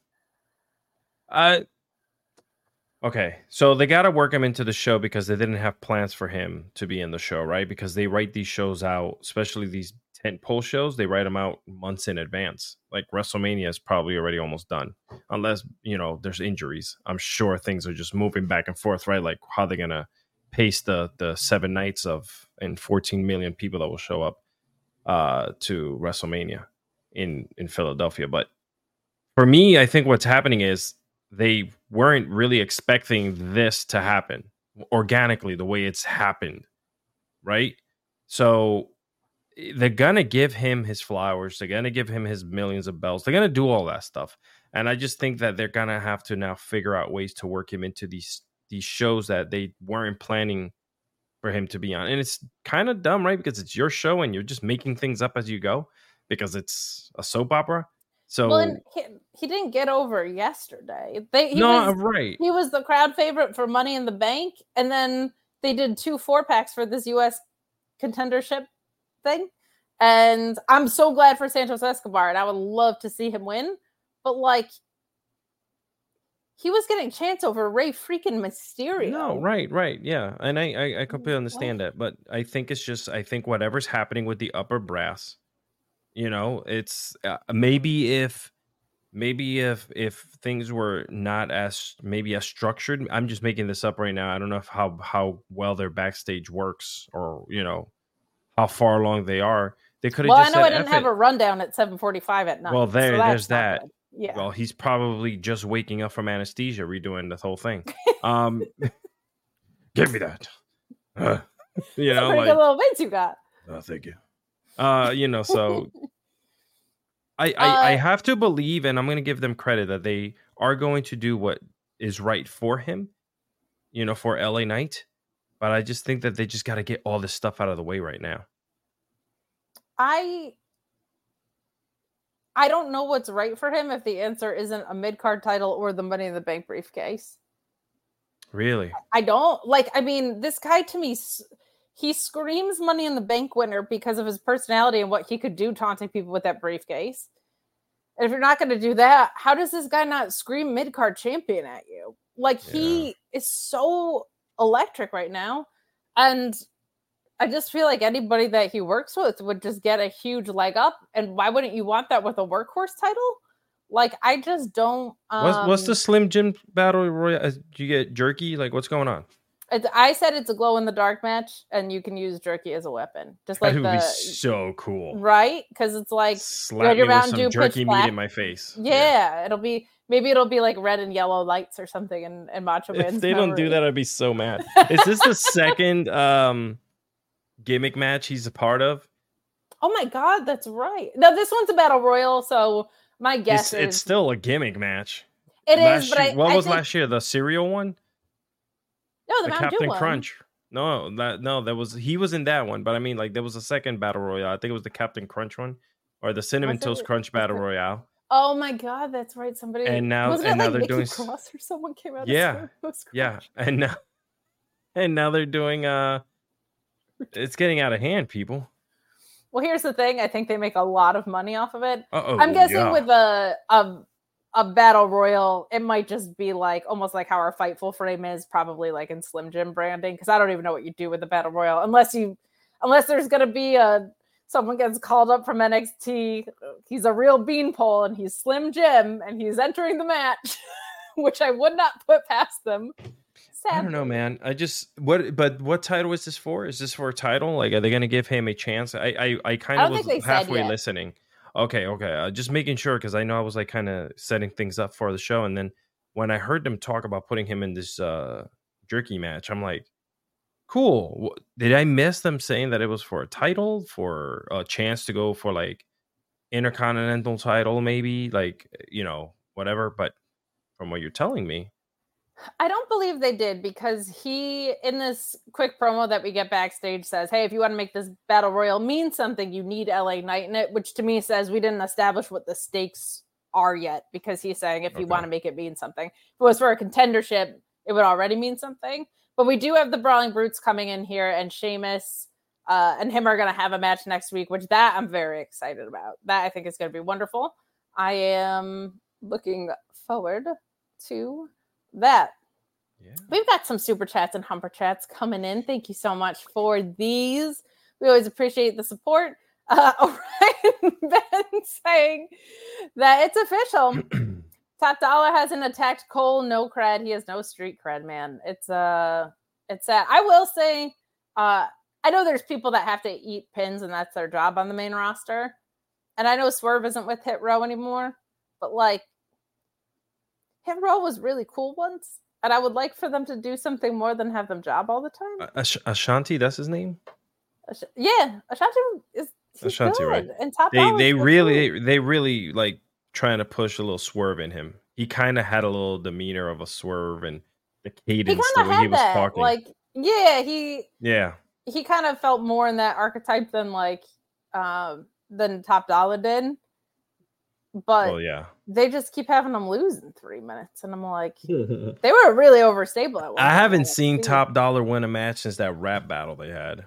Okay, so they got to work him into the show because they didn't have plans for him to be in the show, right? Because they write these shows out, especially these tentpole shows, they write them out months in advance. Like WrestleMania is probably already almost done, unless, there's injuries. I'm sure things are just moving back and forth, right? Like how they're going to pace the 7 nights and 14 million people that will show up to WrestleMania in Philadelphia. But for me, I think what's happening is they weren't really expecting this to happen organically the way it's happened, right? So they're going to give him his flowers. They're going to give him his millions of bells. They're going to do all that stuff. And I just think that they're going to have to now figure out ways to work him into these shows that they weren't planning for him to be on. And it's kind of dumb, right? Because it's your show and you're just making things up as you go because it's a soap opera. So he didn't get over yesterday. He was the crowd favorite for Money in the Bank, and then they did 2 4-packs for this U.S. contendership thing. And I'm so glad for Santos Escobar, and I would love to see him win. But like, he was getting chance over Rey freaking Mysterio. No, right, yeah, and I completely understand that, but I think whatever's happening with the upper brass. It's maybe if things were not as structured. I'm just making this up right now. I don't know how well their backstage works or how far along they are. They could have. Well, I know I didn't have a rundown at 7:45 at night. Well, there's that. Good. Yeah. Well, he's probably just waking up from anesthesia, redoing the whole thing. Give me that. Pretty good little bits you got. Oh, thank you. So I have to believe, and I'm going to give them credit that they are going to do what is right for him, for LA Knight. But I just think that they just got to get all this stuff out of the way right now. I don't know what's right for him if the answer isn't a mid-card title or the Money in the Bank briefcase. Really? I don't. This guy to me, he screams Money in the Bank winner because of his personality and what he could do taunting people with that briefcase. And if you're not going to do that, how does this guy not scream mid-card champion at you? He is so electric right now. And I just feel like anybody that he works with would just get a huge leg up. And why wouldn't you want that with a workhorse title? I just don't. What's the Slim Jim Battle Royale? Do you get jerky? What's going on? I said it's a glow-in-the-dark match, and you can use jerky as a weapon. Just like that would be so cool. Right? Because it's like... Slap me with some jerky meat in my face. Yeah. It'll be like red and yellow lights or something in Macho Man's If they don't do that, I'd be so mad. Is this the second gimmick match he's a part of? Oh my God, that's right. No, this one's a Battle Royal, so my guess is... It's still a gimmick match. It is, but What was last year? The cereal one? No, the Captain one. Crunch. He was in that one, but there was a second Battle Royale. I think it was the Captain Crunch one or the Cinnamon Toast Crunch Battle Royale. Oh my God, that's right. Somebody now they're Nikki doing Cross or someone came out. Yeah, and now they're doing it's getting out of hand, people. Well, here's the thing. I think they make a lot of money off of it. I'm guessing with a Battle Royal, it might just be almost like how our Fightful frame is, probably in Slim Jim branding, because I don't even know what you do with the Battle Royal unless there's going to be someone gets called up from NXT. He's a real beanpole and he's Slim Jim and he's entering the match, which I would not put past them. Sadly. I don't know, man. What title is this for? Is this for a title? Are they going to give him a chance? I kind of was halfway listening. Okay. Just making sure, because I know I was kind of setting things up for the show, and then when I heard them talk about putting him in this jerky match. I'm like, cool. Did I miss them saying that it was for a title, for a chance to go for like Intercontinental title, maybe, like, whatever? But from what you're telling me, I don't believe they did, because he, in this quick promo that we get backstage, says, hey, if you want to make this battle royal mean something, you need LA Knight in it, which to me says we didn't establish what the stakes are yet, because he's saying if you want to make it mean something. If it was for a contendership, it would already mean something. But we do have the Brawling Brutes coming in here, and Sheamus and him are going to have a match next week, which that I'm very excited about. That I think is going to be wonderful. I am looking forward to that. Yeah. We've got some super chats and humper chats coming in. Thank you so much for these. We always appreciate the support. Orion Ben saying that it's official. Top Dollar hasn't attacked Cole. No cred. He has no street cred, man. It's sad. I will say, I know there's people that have to eat pins, and that's their job on the main roster. And I know Swerve isn't with Hit Row anymore, but like, Hit Row was really cool once, and I would like for them to do something more than have them job all the time. Ashanti, that's his name? Yeah, Ashanti is Ashanti, good. right? And Top they really like trying to push a little Swerve in him. He kind of had a little demeanor of a Swerve, and the cadence, the way he was talking. Like, he kind of felt more in that archetype than Top Dollar did. But they just keep having them lose in 3 minutes. And I'm like, they were really overstable at one I haven't seen Top Dollar win a match since that rap battle they had.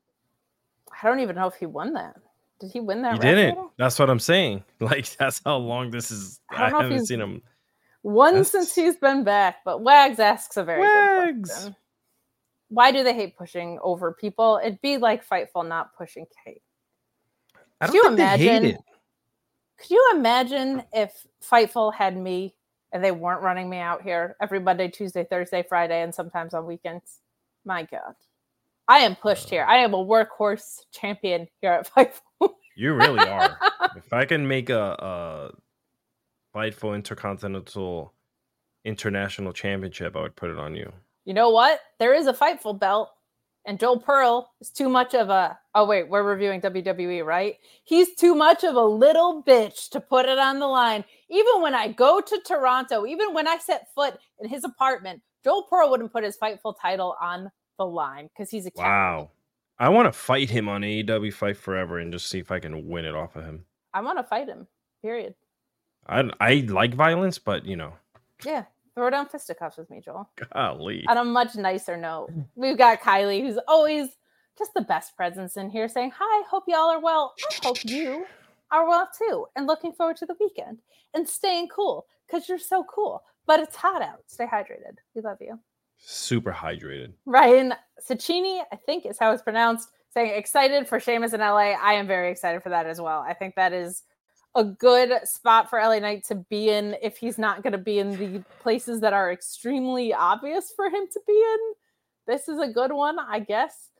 I don't even know if he won that. Did he win that? He didn't. Battle? That's what I'm saying. Like, that's how long this is. I haven't seen him. Since he's been back. But Wags asks a very good question. Why do they hate pushing over people? It'd be like Fightful not pushing Kate. Could you imagine? Could you imagine if Fightful had me and they weren't running me out here every Monday, Tuesday, Thursday, Friday, and sometimes on weekends? My God. I am pushed here. I am a workhorse champion here at Fightful. You really are. If I can make a Fightful Intercontinental International Championship, I would put it on you. You know what? There is a Fightful belt. And Joel Pearl is too much of a... Oh, wait, we're reviewing WWE, right? He's too much of a little bitch to put it on the line. Even when I go to Toronto, even when I set foot in his apartment, Joel Pearl wouldn't put his Fightful title on the line because he's a coward. Wow. I want to fight him on AEW Fight Forever and just see if I can win it off of him. I want to fight him, period. I like violence, but, Yeah. Throw down fisticuffs with me, Joel. Golly. On a much nicer note, we've got Kylie, who's always just the best presence in here, saying, hi, hope y'all are well. I hope you are well, too. And looking forward to the weekend. And staying cool, because you're so cool. But it's hot out. Stay hydrated. We love you. Super hydrated. Ryan Cicchini, I think is how it's pronounced, saying, excited for Sheamus in LA. I am very excited for that as well. I think that is a good spot for LA Knight to be in if he's not going to be in the places that are extremely obvious for him to be in. This is a good one, I guess.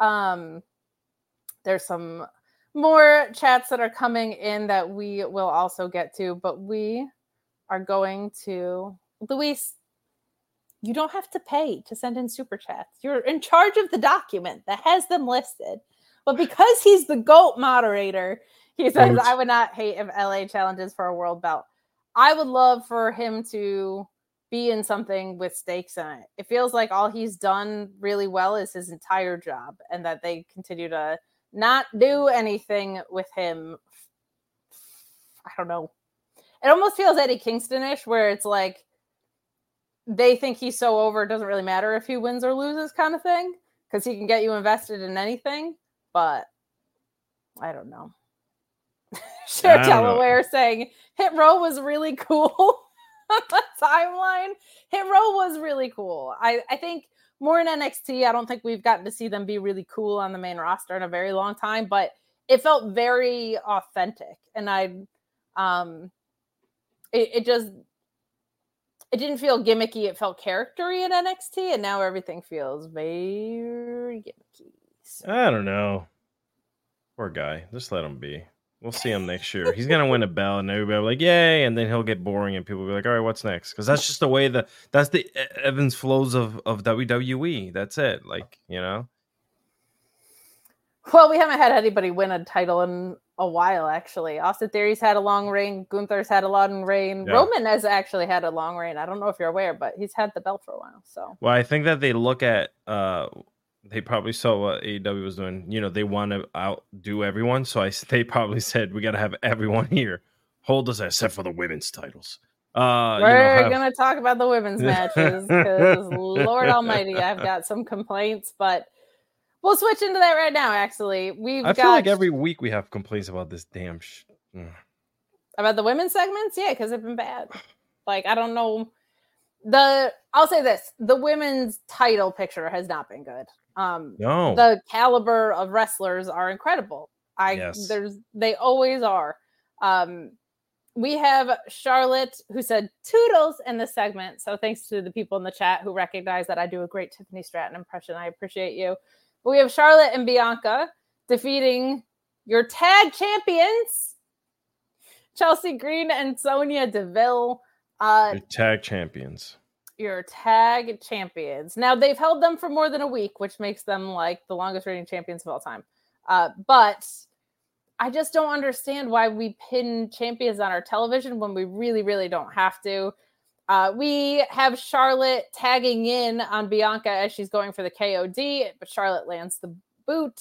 There's some more chats that are coming in that we will also get to, but we are going to... Luis, you don't have to pay to send in super chats. You're in charge of the document that has them listed. But because he's the GOAT moderator... He says, I would not hate if LA challenges for a world belt. I would love for him to be in something with stakes in it. It feels like all he's done really well is his entire job, and that they continue to not do anything with him. I don't know. It almost feels Eddie Kingston-ish, where it's like they think he's so over, it doesn't really matter if he wins or loses kind of thing, because he can get you invested in anything. But I don't know. Sure, Delaware saying Hit Row was really cool on the timeline. Hit Row was really cool. I think more in NXT. I don't think we've gotten to see them be really cool on the main roster in a very long time, but it felt very authentic. And it didn't feel gimmicky. It felt charactery in NXT, and now everything feels very gimmicky. So. I don't know. Poor guy. Just let him be. We'll see him next year. He's gonna win a belt, and everybody will be like, "Yay!" And then he'll get boring, and people will be like, "All right, what's next?" Because that's just the way that's the Evans flows of WWE. That's it. Like, you know. Well, we haven't had anybody win a title in a while, actually. Austin Theory's had a long reign. Gunther's had a long reign. Yeah. Roman has actually had a long reign. I don't know if you're aware, but he's had the belt for a while. So, well, I think that they look at they probably saw what AEW was doing. You know, they want to outdo everyone, so they probably said, "We got to have everyone here. Hold us, except for the women's titles." We're gonna talk about the women's matches because Lord Almighty, I've got some complaints, but. We'll switch into that right now, actually. I feel like every week we have complaints about this damn about the women's segments? Yeah, because they've been bad. Like, I don't know. I'll say this. The women's title picture has not been good. No. The caliber of wrestlers are incredible. They always are. We have Charlotte, who said toodles in the segment. So thanks to the people in the chat who recognize that I do a great Tiffany Stratton impression. I appreciate you. We have Charlotte and Bianca defeating your tag champions, Chelsea Green and Sonya Deville. Your tag champions. Your tag champions. Now, they've held them for more than a week, which makes them like the longest reigning champions of all time. But I just don't understand why we pin champions on our television when we really, really don't have to. We have Charlotte tagging in on Bianca as she's going for the KOD, but Charlotte lands the boot.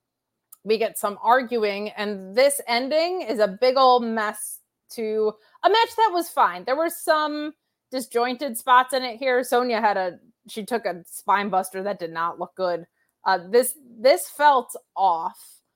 We get some arguing, and this ending is a big old mess to a match that was fine. There were some disjointed spots in it here. Sonya she took a spine buster that did not look good. This felt off.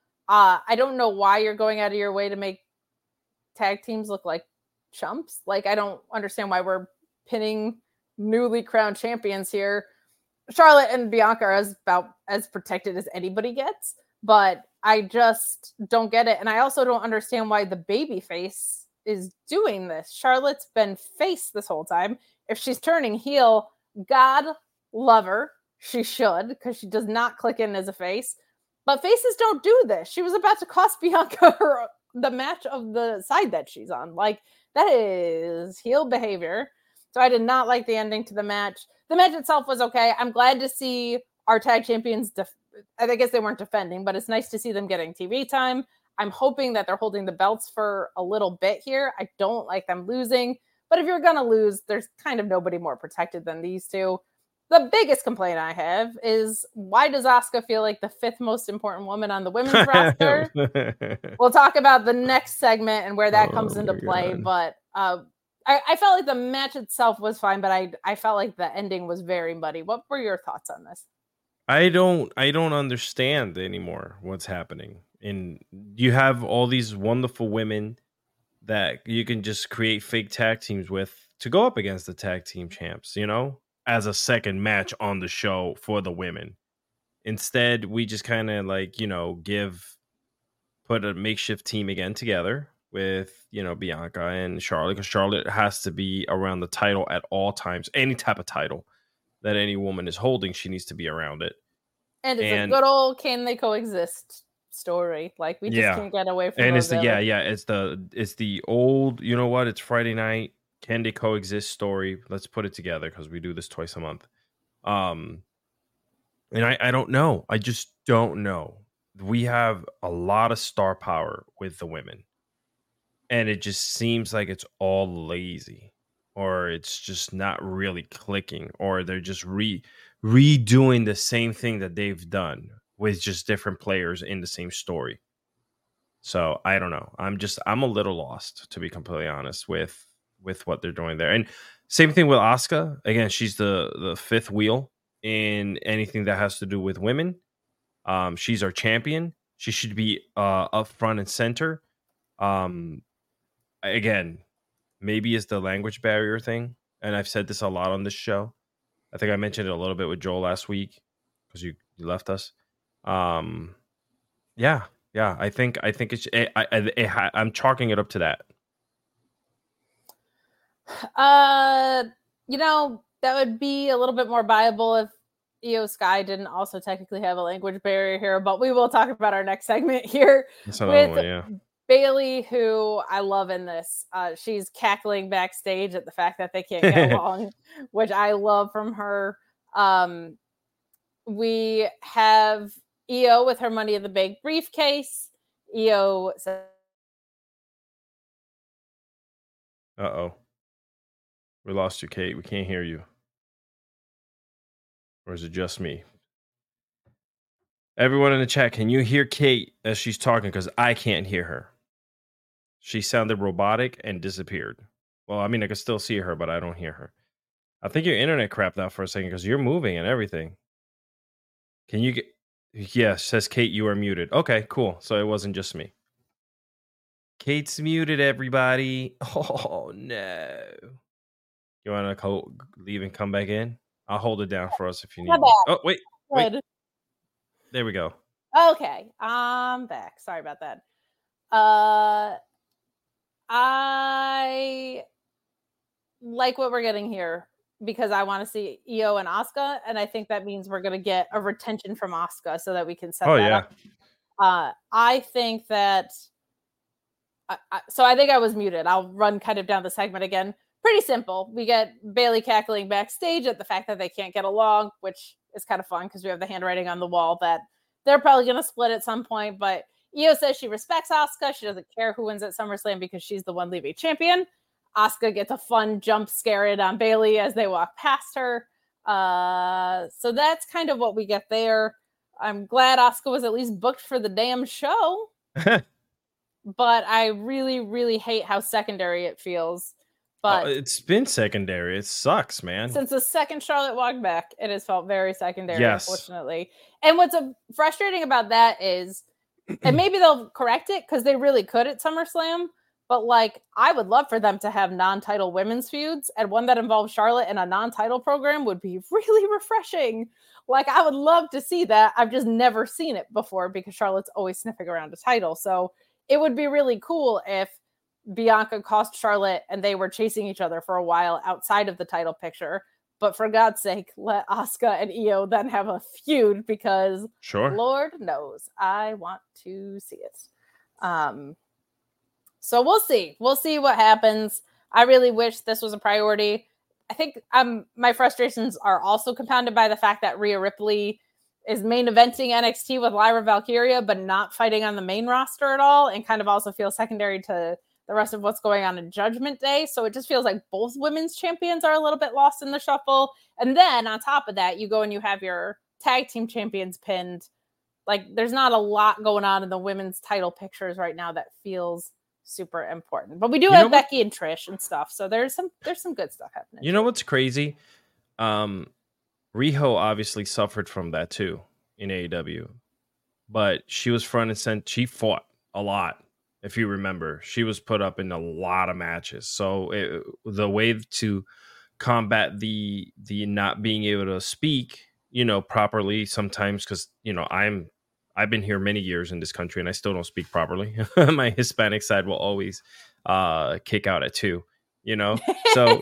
I don't know why you're going out of your way to make tag teams look like chumps. Like, I don't understand why we're pinning newly crowned champions here. Charlotte and Bianca are about as protected as anybody gets, but I just don't get it. And I also don't understand why the babyface is doing this. Charlotte's been face this whole time. If she's turning heel, God love her. She should, because she does not click in as a face. But faces don't do this. She was about to cost Bianca the match of the side that she's on. Like, that is heel behavior. So I did not like the ending to the match. The match itself was okay. I'm glad to see our tag champions. I guess they weren't defending, but it's nice to see them getting TV time. I'm hoping that they're holding the belts for a little bit here. I don't like them losing. But if you're going to lose, there's kind of nobody more protected than these two. The biggest complaint I have is, why does Asuka feel like the fifth most important woman on the women's roster? We'll talk about the next segment and where that comes into play. But I felt like the match itself was fine, but I felt like the ending was very muddy. What were your thoughts on this? I don't understand anymore what's happening. And you have all these wonderful women that you can just create fake tag teams with to go up against the tag team champs, you know, as a second match on the show for the women. Instead, we just kind of like, you know, put a makeshift team again together with, you know, Bianca and Charlotte, because Charlotte has to be around the title at all times. Any type of title that any woman is holding, she needs to be around it. And it's a good old can they coexist story. Like, we just can't get away from it. And it's it's the old, you know what, it's Friday night, can they coexist story. Let's put it together because we do this twice a month. And I don't know. I just don't know. We have a lot of star power with the women. And it just seems like it's all lazy, or it's just not really clicking, or they're just redoing the same thing that they've done with just different players in the same story. So I don't know. I'm a little lost, to be completely honest, with what they're doing there. And same thing with Asuka. Again, she's the fifth wheel in anything that has to do with women. She's our champion. She should be up front and center. Again, maybe it's the language barrier thing, and I've said this a lot on this show. I think I mentioned it a little bit with Joel last week because you left us. Yeah. I think it's. I'm chalking it up to that. You know, that would be a little bit more viable if Io Sky didn't also technically have a language barrier here, but we will talk about our next segment here. That's another one, yeah. Bayley, who I love in this, she's cackling backstage at the fact that they can't get along, which I love from her. We have Io with her Money in the Bank briefcase. Io says, "Uh-oh. We lost you, Kate. We can't hear you. Or is it just me? Everyone in the chat, can you hear Kate as she's talking? Because I can't hear her. She sounded robotic and disappeared. Well, I mean, I can still see her, but I don't hear her. I think your internet crapped out for a second because you're moving and everything. Can you get... Yes, says Kate, you are muted. Okay, cool. So it wasn't just me. Kate's muted, everybody. Oh, no. You want to leave and come back in? I'll hold it down for us if you need. Oh, wait. There we go. Okay, I'm back. Sorry about that. I like what we're getting here because I want to see Io and Asuka, and I think that means we're going to get a retention from Asuka so that we can set that up. I think that... So I think I was muted. I'll run kind of down the segment again. Pretty simple. We get Bayley cackling backstage at the fact that they can't get along, which is kind of fun because we have the handwriting on the wall that they're probably going to split at some point. But Io says she respects Asuka. She doesn't care who wins at SummerSlam because she's the one leaving champion. Asuka gets a fun jump scare on Bayley as they walk past her. So that's kind of what we get there. I'm glad Asuka was at least booked for the damn show. But I really, really hate how secondary it feels. But it's been secondary. It sucks, man. Since the second Charlotte walked back, it has felt very secondary, unfortunately. And what's frustrating about that is, and maybe they'll correct it because they really could at SummerSlam, but like I would love for them to have non-title women's feuds, and one that involves Charlotte in a non-title program would be really refreshing. Like I would love to see that. I've just never seen it before because Charlotte's always sniffing around a title. So it would be really cool if Bianca cost Charlotte and they were chasing each other for a while outside of the title picture. But for God's sake, let Asuka and Io then have a feud because Lord knows I want to see it. So we'll see. We'll see what happens. I really wish this was a priority. I think my frustrations are also compounded by the fact that Rhea Ripley is main eventing NXT with Lyra Valkyria, but not fighting on the main roster at all, and kind of also feels secondary to the rest of what's going on in Judgment Day. So it just feels like both women's champions are a little bit lost in the shuffle. And then on top of that, you go and you have your tag team champions pinned. Like there's not a lot going on in the women's title pictures right now that feels super important. But we do have Becky and Trish and stuff. So there's some good stuff happening. You know what's crazy? Riho obviously suffered from that too in AEW, but she was front and center. She fought a lot. If you remember, she was put up in a lot of matches. So the way to combat the not being able to speak, properly sometimes, because, I've been here many years in this country and I still don't speak properly. My Hispanic side will always kick out at 2, So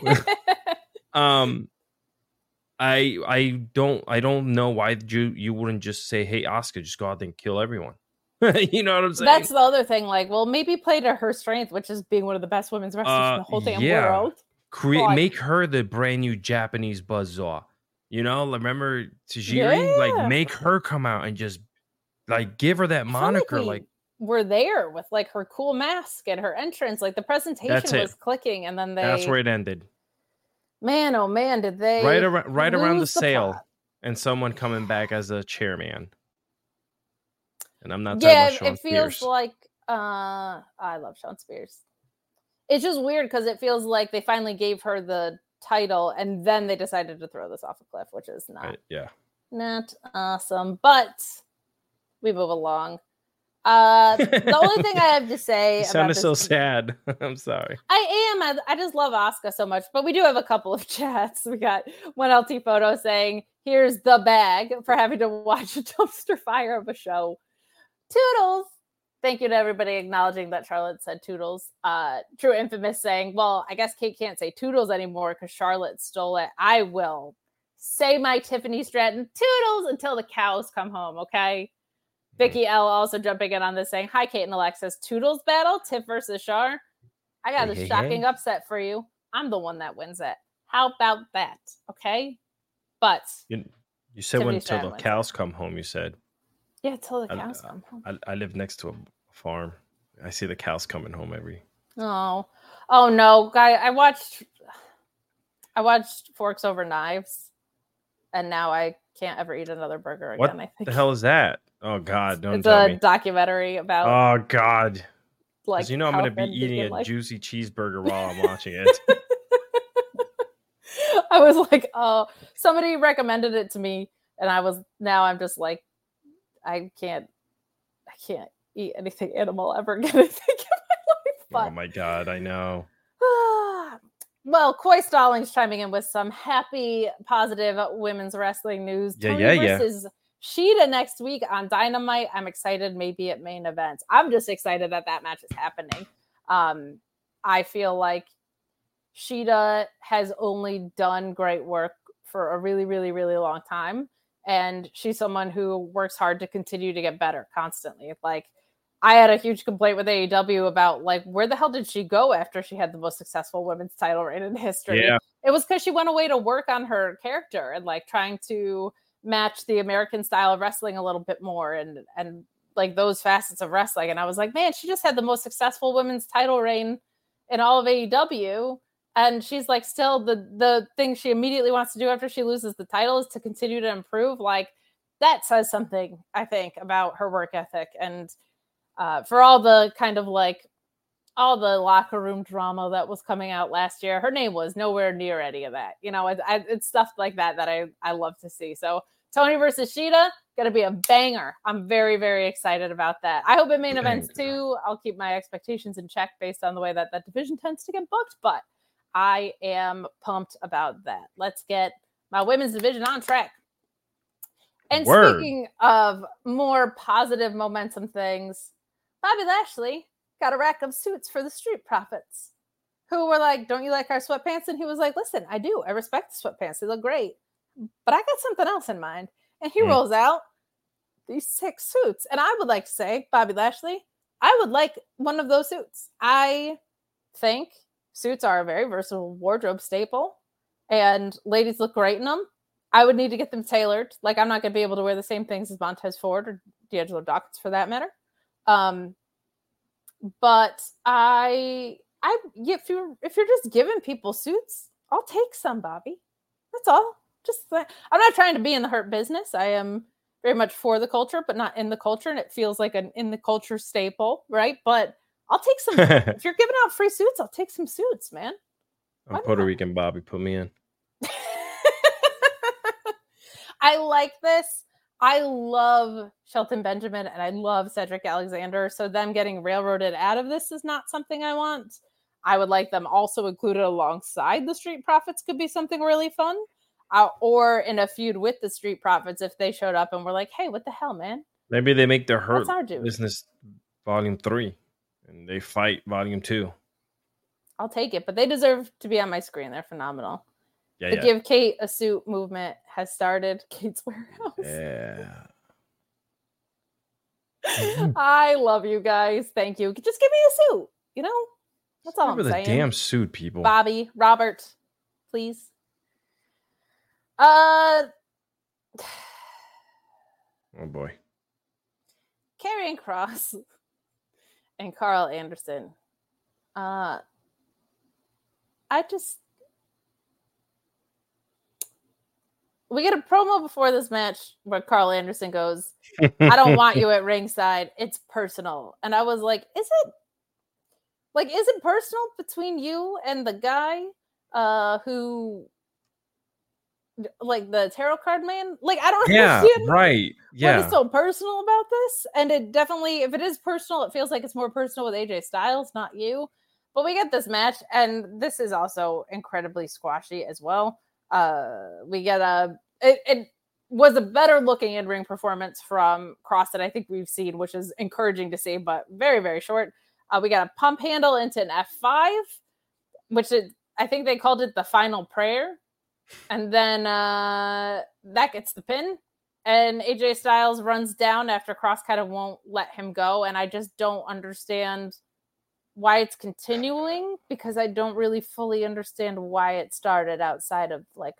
I don't know why you wouldn't just say, hey, Asuka, just go out there and kill everyone. You know what I'm saying? That's the other thing. Like, well, maybe play to her strength, which is being one of the best women's wrestlers in the whole damn world. Make her the brand new Japanese Buzzsaw. Remember Tajiri? Yeah. Like, make her come out and just like give her that moniker. Like we're there with like her cool mask and her entrance. Like the presentation was clicking, and then that's where it ended. Man, oh man, did they right around the sale plot. And someone coming back as a chairman. And I'm not talking about Sean it feels Spears. like I love Sean Spears. It's just weird because it feels like they finally gave her the title and then they decided to throw this off a cliff, which is not awesome. But we move along. The only thing I have to say you sounded so sad. I'm sorry. I am. I just love Asuka so much. But we do have a couple of chats. We got one LT photo saying, here's the bag for having to watch a dumpster fire of a show. Toodles. Thank you to everybody acknowledging that Charlotte said Toodles. True Infamous saying, well, I guess Kate can't say Toodles anymore because Charlotte stole it. I will say my Tiffany Stratton Toodles until the cows come home, okay? Vicky L also jumping in on this saying, hi, Kate and Alexis. Toodles battle, Tiff versus Char. I got a shocking upset for you. I'm the one that wins it. How about that? Okay. But you said when till the cows come home, you said. Yeah, till the cows come home. I live next to a farm. I see the cows coming home every. Oh no, guy! I watched Forks Over Knives, and now I can't ever eat another burger again. What I think. The hell is that? Oh God, don't it's tell a me. documentary about. Oh God, like I'm going to be eating a juicy cheeseburger while I'm watching it. I was like, oh, somebody recommended it to me, and I'm just like, I can't eat anything animal ever again. I think in my life. But... Oh my God, I know. Well, Coy Stallings chiming in with some happy, positive women's wrestling news. Tony versus Shida next week on Dynamite. I'm excited. Maybe at main event. I'm just excited that match is happening. I feel like Shida has only done great work for a really, really, really long time. And she's someone who works hard to continue to get better constantly. Like, I had a huge complaint with AEW about, like, where the hell did she go after she had the most successful women's title reign in history? Yeah. It was because she went away to work on her character and, like, trying to match the American style of wrestling a little bit more and like, those facets of wrestling. And I was like, man, she just had the most successful women's title reign in all of AEW. And she's like, still the thing she immediately wants to do after she loses the title is to continue to improve. Like, that says something, I think, about her work ethic. And for all the kind of like all the locker room drama that was coming out last year, her name was nowhere near any of that. You know, it's stuff like that I love to see. So Tony versus Shida, gonna be a banger. I'm very, very excited about that. I hope it main events too. I'll keep my expectations in check based on the way that division tends to get booked, but I am pumped about that. Let's get my women's division on track. And speaking of more positive momentum things, Bobby Lashley got a rack of suits for the Street Profits, who were like, don't you like our sweatpants? And he was like, listen, I do. I respect the sweatpants. They look great. But I got something else in mind. And he rolls out these 6 suits. And I would like to say, Bobby Lashley, I would like one of those suits. I think suits are a very versatile wardrobe staple. And ladies look great in them. I would need to get them tailored. Like, I'm not going to be able to wear the same things as Montez Ford or D'Angelo Dawkins for that matter. But if you're just giving people suits, I'll take some, Bobby. That's all. I'm not trying to be in the hurt business. I am very much for the culture, but not in the culture. And it feels like an in the culture staple, right? But I'll take some. If you're giving out free suits, I'll take some suits, man. I'm Puerto Rican, Bobby. Put me in. I like this. I love Shelton Benjamin and I love Cedric Alexander. So them getting railroaded out of this is not something I want. I would like them also included alongside the Street Profits could be something really fun. Or in a feud with the Street Profits if they showed up and were like, hey, what the hell, man? Maybe they make the Hurt Business Volume 3 and they fight Volume 2. I'll take it, but they deserve to be on my screen. They're phenomenal. The Give Kate a Suit movement has started. Kate's Warehouse. Yeah. I love you guys. Thank you. Just give me a suit. You know? That's all I'm saying. The damn suit, people. Bobby, Robert, please. Oh boy. Karrion Kross and Carl Anderson. We get a promo before this match where Carl Anderson goes, I don't want you at ringside. It's personal. And I was like, is it personal between you and the guy who, like, the tarot card man? Like, I don't understand. Right. Yeah. What is so personal about this? And it definitely, if it is personal, it feels like it's more personal with AJ Styles, not you. But we get this match, and this is also incredibly squashy as well. We get it was a better looking in-ring performance from Kross that I think we've seen, which is encouraging to see, but very, very short. We got a pump handle into an F5, which I think they called it the final prayer. And then that gets the pin. And AJ Styles runs down after Cross kind of won't let him go. And I just don't understand why it's continuing, because I don't really fully understand why it started outside of like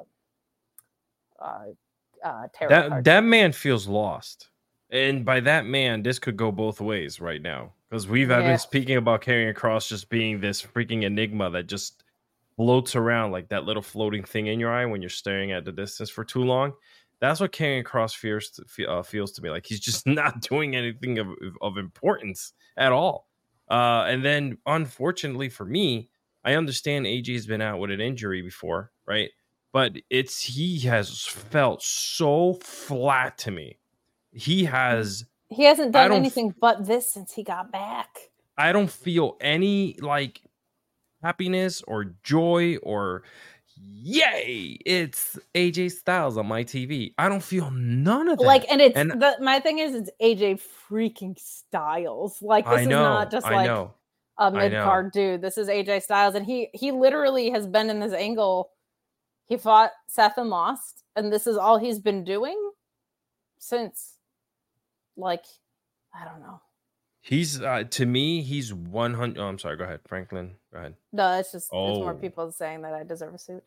that man feels lost. And by that man, this could go both ways right now. Because I've been speaking about Karrion Kross just being this freaking enigma that just floats around like that little floating thing in your eye when you're staring at the distance for too long. That's what Karrion Kross feels to me. Like he's just not doing anything of importance at all. And then, unfortunately for me, I understand AJ has been out with an injury before, right? But he has felt so flat to me. He hasn't done anything but this since he got back. I don't feel any like happiness or joy or yay, it's AJ Styles on my TV. I don't feel none of that. Like, and my thing is, it's AJ freaking Styles. Like, this is not just like a mid-card dude. This is AJ Styles, and he literally has been in this angle. He fought Seth and lost, and this is all he's been doing since, like, I don't know. He's to me, he's 100. Oh, I'm sorry. Go ahead, Franklin. Go ahead. No, it's just it's more people saying that I deserve a suit.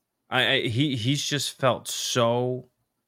He's just felt so.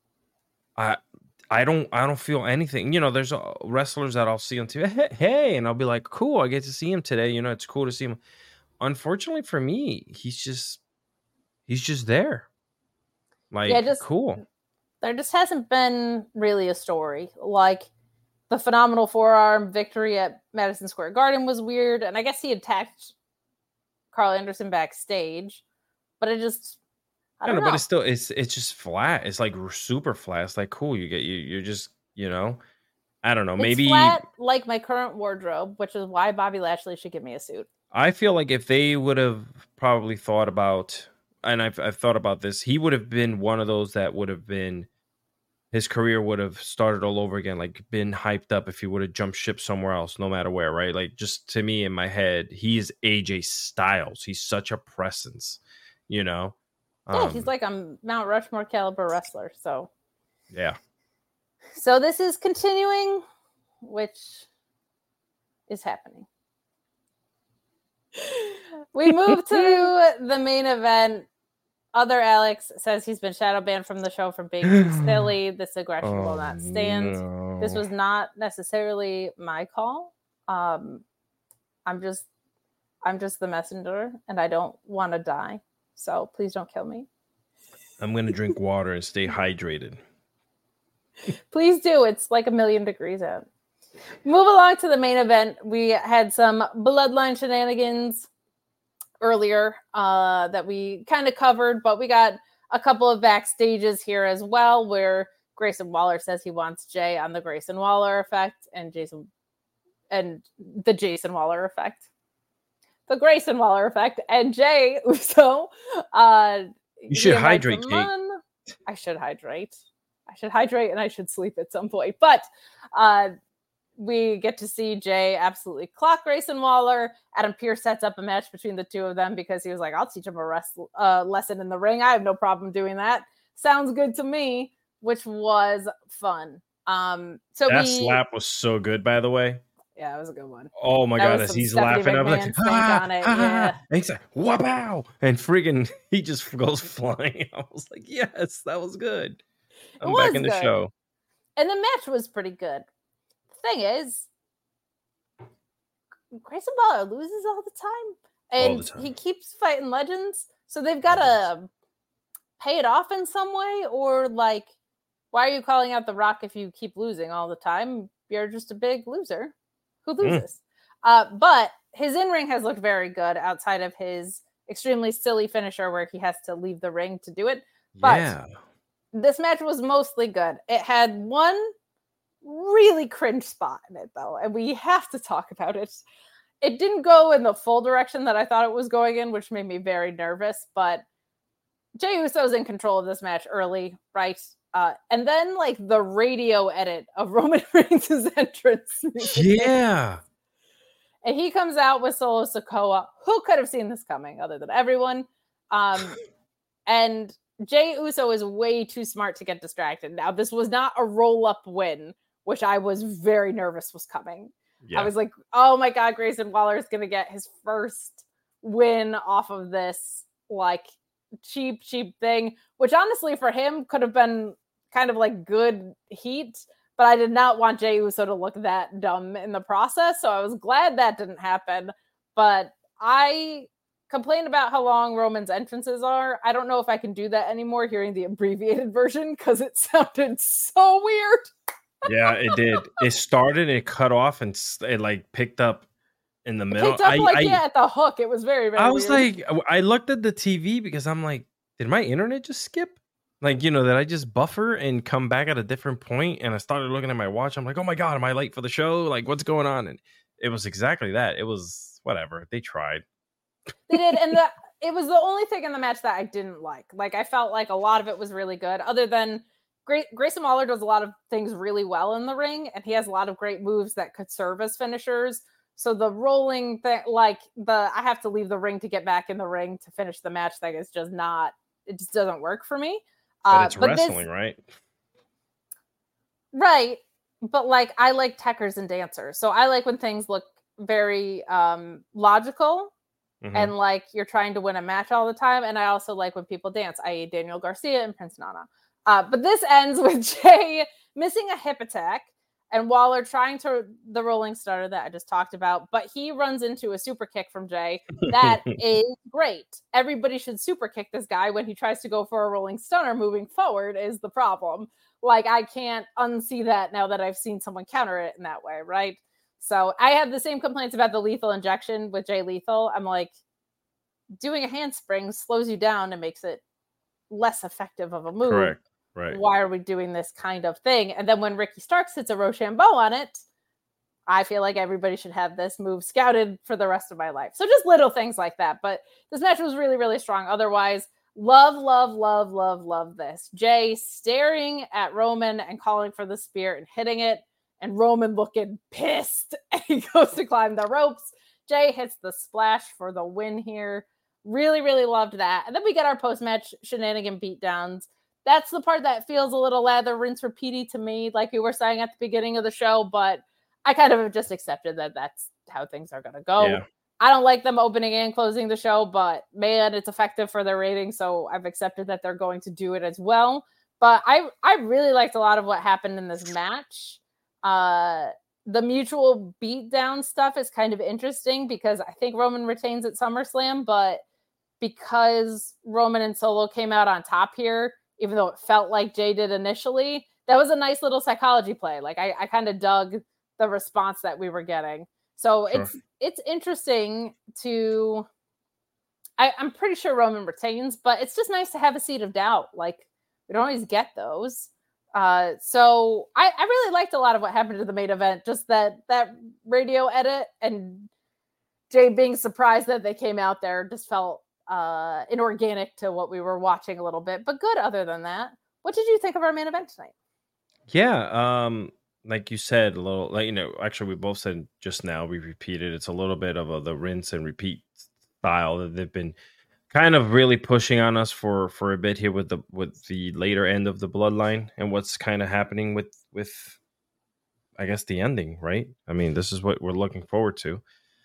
I don't feel anything. You know, there's wrestlers that I'll see on TV. Hey, and I'll be like, cool. I get to see him today. You know, it's cool to see him. Unfortunately for me, he's just there. Like, cool. There just hasn't been really a story. Like, the phenomenal forearm victory at Madison Square Garden was weird, and I guess he attacked Carl Anderson backstage, but it just I don't know. But it's just flat. It's like super flat. It's like cool. You're just, you know, I don't know. Maybe flat like my current wardrobe, which is why Bobby Lashley should give me a suit. I feel like if they would have probably thought about, and I've thought about this, he would have been one of those that would have been. His career would have started all over again, like been hyped up if he would have jumped ship somewhere else, no matter where, right? Like, just to me in my head, he is AJ Styles. He's such a presence, you know? Yeah, he's like a Mount Rushmore caliber wrestler. So, yeah. So this is continuing, which is happening. We move to the main event. Other Alex says he's been shadow banned from the show for being too silly. This aggression will not stand. No. This was not necessarily my call. I'm just the messenger, and I don't want to die. So please don't kill me. I'm going to drink water and stay hydrated. Please do. It's like 1,000,000 degrees out. Move along to the main event. We had some bloodline shenanigans earlier that we kind of covered, but we got a couple of backstages here as well where Grayson Waller says he wants Jay on the Grayson Waller effect and the Jason Waller effect. The Grayson Waller effect and Jay Uso. You should hydrate, Kate. I should hydrate. And I should sleep at some point. But we get to see Jay absolutely clock Grayson Waller. Adam Pearce sets up a match between the two of them because he was like, I'll teach him a lesson in the ring. I have no problem doing that. Sounds good to me, which was fun. So that slap was so good, by the way. Yeah, it was a good one. Oh my God, as he's laughing, I'm like, and he's like, wow. And friggin' he just goes flying. I was like, yes, that was good. I'm back in the show. And the match was pretty good. Thing is, Grayson Waller loses all the time, and he keeps fighting legends. So they've got to pay it off in some way, or like, why are you calling out The Rock if you keep losing all the time? You're just a big loser who loses. But his in-ring has looked very good outside of his extremely silly finisher where he has to leave the ring to do it. But this match was mostly good. It had one really cringe spot in it though, and we have to talk about it. It didn't go in the full direction that I thought it was going in, which made me very nervous, but Jey Uso's in control of this match early, right? And then like the radio edit of Roman Reigns' entrance. Yeah. And he comes out with Solo Sikoa. Who could have seen this coming other than everyone? And Jey Uso is way too smart to get distracted. Now, this was not a roll-up win, which I was very nervous was coming. Yeah. I was like, oh my God, Grayson Waller is going to get his first win off of this, like, cheap thing, which honestly for him could have been kind of like good heat, but I did not want Jey Uso to look that dumb in the process, so I was glad that didn't happen. But I complain about how long Roman's entrances are. I don't know if I can do that anymore hearing the abbreviated version because it sounded so weird. Yeah, it did. It started, it cut off, and it like picked up in the middle. Picked up at the hook. It was very, very I was weird. like, I looked at the TV because I'm like, did my internet just skip? Like, did I just buffer and come back at a different point? And I started looking at my watch. I'm like, oh my God, am I late for the show? Like, what's going on? And it was exactly that. It was whatever. They tried. They did, and it was the only thing in the match that I didn't like. Like, I felt like a lot of it was really good, other than Grayson Waller does a lot of things really well in the ring, and he has a lot of great moves that could serve as finishers. So the rolling thing, like I have to leave the ring to get back in the ring to finish the match thing is just not, it just doesn't work for me. But it's wrestling, right? Right. But like, I like techers and dancers. So I like when things look very logical. Mm-hmm. And like you're trying to win a match all the time. And I also like when people dance, i.e. Daniel Garcia and Prince Nana. But this ends with Jey missing a hip attack and Waller trying to the rolling starter that I just talked about. But he runs into a super kick from Jey. That is great. Everybody should super kick this guy when he tries to go for a rolling stunner moving forward is the problem. Like, I can't unsee that now that I've seen someone counter it in that way, right? So I have the same complaints about the lethal injection with Jay Lethal. I'm like, doing a handspring slows you down and makes it less effective of a move. Correct. Right. Why are we doing this kind of thing? And then when Ricky Starks hits a Rochambeau on it, I feel like everybody should have this move scouted for the rest of my life. So just little things like that. But this match was really, really strong. Otherwise, love this. Jey staring at Roman and calling for the spear and hitting it. And Roman looking pissed. And he goes to climb the ropes. Jey hits the splash for the win here. Really, really loved that. And then we get our post-match shenanigan beatdowns. That's the part that feels a little lather, rinse, repeaty to me, like we were saying at the beginning of the show. But I kind of have just accepted that that's how things are going to go. Yeah. I don't like them opening and closing the show, but man, it's effective for their ratings. So I've accepted that they're going to do it as well. But I really liked a lot of what happened in this match. The mutual beatdown stuff is kind of interesting because I think Roman retains at SummerSlam, but because Roman and Solo came out on top here, even though it felt like Jey did initially, that was a nice little psychology play. Like I kind of dug the response that we were getting. So sure. It's interesting to, I'm pretty sure Roman retains, but it's just nice to have a seed of doubt. Like we don't always get those. So I really liked a lot of what happened to the main event, just that radio edit and Jey being surprised that they came out there just felt inorganic to what we were watching a little bit, but good other than that. What did you think of our main event tonight? Yeah, like you said, a little, like, actually we both said just now, we repeated, it's a little bit of the rinse and repeat style that they've been kind of really pushing on us for a bit here with the later end of the bloodline and what's kind of happening with I guess the ending, right? I mean, this is what we're looking forward to.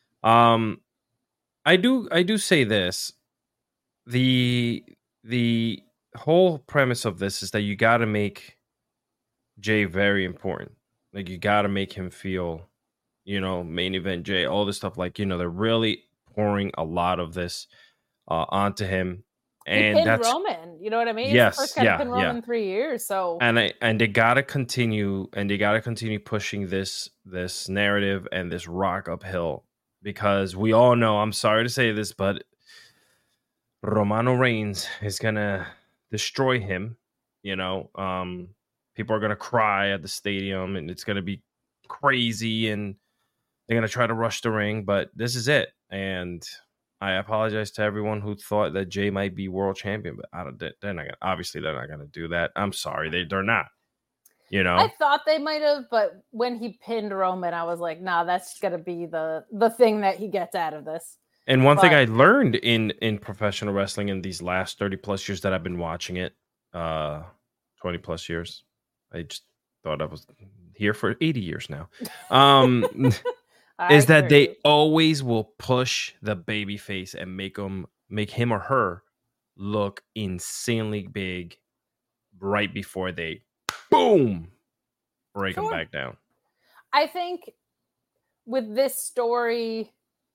I do say this. The whole premise of this is that you got to make Jey very important. Like, you got to make him feel, main event Jey, all this stuff. Like, they're really pouring a lot of this onto him. And that's Roman. You know what I mean? Yes, it's the first time pin Roman in 3 years. So and they gotta continue pushing this narrative and this rock uphill, because we all know, I'm sorry to say this, but Romano Reigns is gonna destroy him. People are gonna cry at the stadium, and it's gonna be crazy, and they're gonna try to rush the ring. But this is it, and I apologize to everyone who thought that Jey might be world champion, but they're not going to do that. I'm sorry, they're not. I thought they might have, but when he pinned Roman, I was like, nah, that's going to be the thing that he gets out of this. And one thing I learned in professional wrestling in these last 30 plus years that I've been watching it, 20 plus years. I just thought I was here for 80 years now. Is that they always will push the baby face and make him or her look insanely big right before they boom break them back down. I think with this story,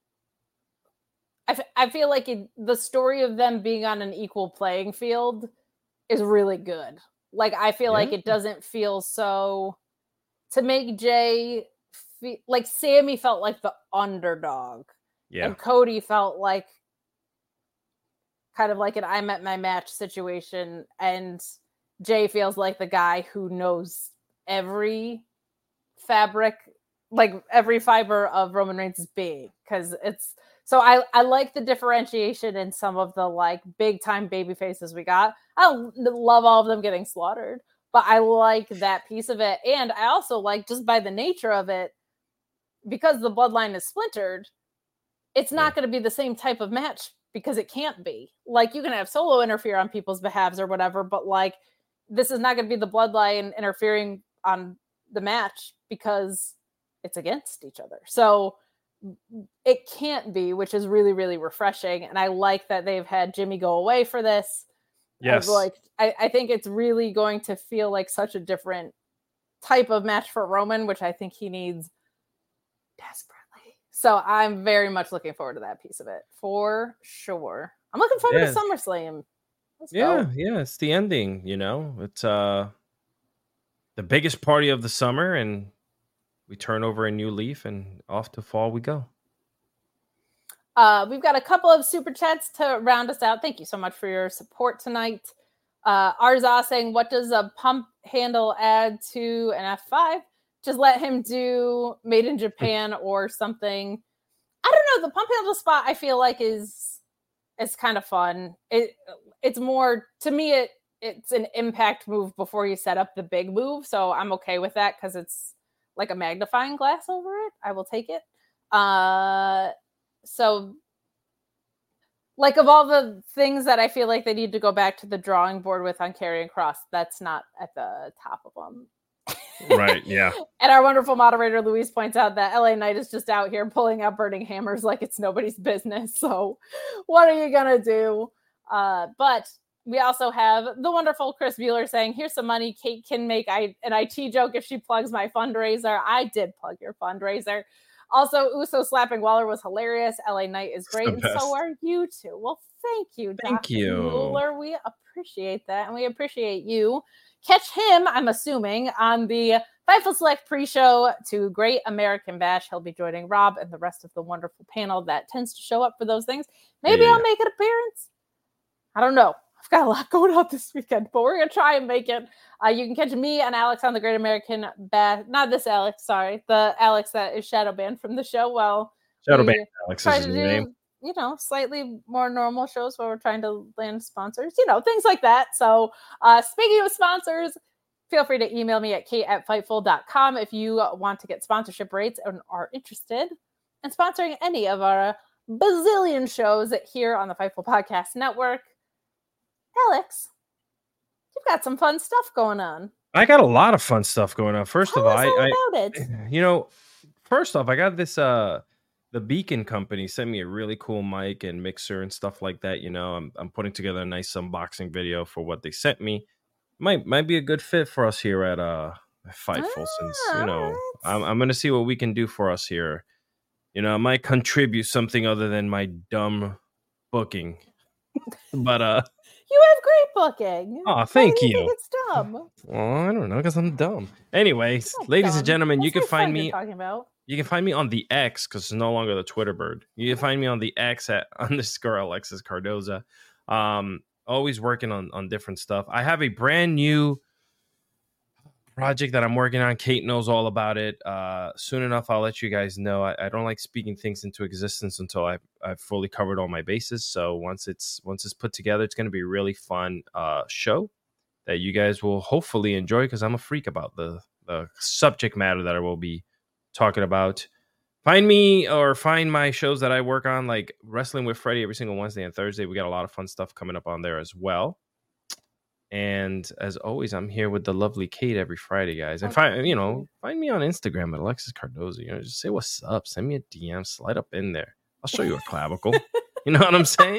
I feel like the story of them being on an equal playing field is really good. Like, I feel like it doesn't feel so to make Jay feel like Sammy felt like the underdog. Yeah. And Cody felt like kind of like an I met my match situation. And Jay feels like the guy who knows every fabric, like every fiber of Roman Reigns' being. Because it's so I like the differentiation in some of the like big time baby faces we got. I love all of them getting slaughtered, but I like that piece of it. And I also like, just by the nature of it, because the bloodline is splintered, it's not going to be the same type of match, because it can't be. Like, you can have Solo interfere on people's behalves or whatever, but like, this is not going to be the bloodline interfering on the match because it's against each other. So it can't be, which is really, really refreshing. And I like that they've had Jimmy go away for this. Yes. Like, I think it's really going to feel like such a different type of match for Roman, which I think he needs desperately. So I'm very much looking forward to that piece of it for sure. I'm looking forward to SummerSlam. Let's go. Yeah, it's the ending, you know. It's the biggest party of the summer, and we turn over a new leaf and off to fall we go. We've got a couple of super chats to round us out. Thank you so much for your support tonight. Arza saying, what does a pump handle add to an F5? Just let him do Made in Japan or something. I don't know. The pump handle spot, I feel like is kind of fun. It's more, to me, it's an impact move before you set up the big move. So I'm okay with that because it's like a magnifying glass over it. I will take it. So like, of all the things that I feel like they need to go back to the drawing board with on Karrion Kross, that's not at the top of them. Right, yeah. And our wonderful moderator, Louise, points out that LA Knight is just out here pulling out burning hammers like it's nobody's business. So what are you going to do? But we also have the wonderful Chris Bueller saying, here's some money. Kate can make an IT joke if she plugs my fundraiser. I did plug your fundraiser. Also, Uso slapping Waller was hilarious. LA Knight is great, and so are you two. Well, thank you, Dr. Mueller. We appreciate that, and we appreciate you. Catch him, I'm assuming, on the Fightful Select pre-show to Great American Bash. He'll be joining Rob and the rest of the wonderful panel that tends to show up for those things. Maybe I'll make an appearance. I don't know. I've got a lot going on this weekend, but we're going to try and make it. You can catch me and Alex on the Great American Bash. Not this Alex, sorry. The Alex that is shadow banned from the show. Well, shadow banned Alex is his name. You know, slightly more normal shows where we're trying to land sponsors, you know, things like that. So speaking of sponsors, feel free to email me at kate@fightful.com if you want to get sponsorship rates and are interested in sponsoring any of our bazillion shows here on the Fightful Podcast Network. Alex, you've got some fun stuff going on. I got a lot of fun stuff going on. First of all, first off, I got this the Beacon company sent me a really cool mic and mixer and stuff like that. You know, I'm putting together a nice unboxing video for what they sent me. Might be a good fit for us here at Fightful, since, you know, I'm going to see what we can do for us here. You know, I might contribute something other than my dumb booking. But you have great booking. Oh, thank you. Think it's dumb. Well, I don't know, because I'm dumb. Anyways, ladies and gentlemen, you can find me. Talking about. You can find me on the X, because it's no longer the Twitter bird. You can find me on the X at _Alexis Cardoza. Always working on different stuff. I have a brand new project that I'm working on. Kate knows all about it. Soon enough, I'll let you guys know. I don't like speaking things into existence until I've fully covered all my bases. So once it's put together, it's going to be a really fun show that you guys will hopefully enjoy, because I'm a freak about the subject matter that I will be talking about. Find me or find my shows that I work on, like Wrestling with Freddie every single Wednesday and Thursday. We got a lot of fun stuff coming up on there as well. And as always, I'm here with the lovely Kate every Friday, guys. And find me on Instagram at Alexis Cardozo. Just say what's up. Send me a DM. Slide up in there. I'll show you a clavicle. You know what I'm saying?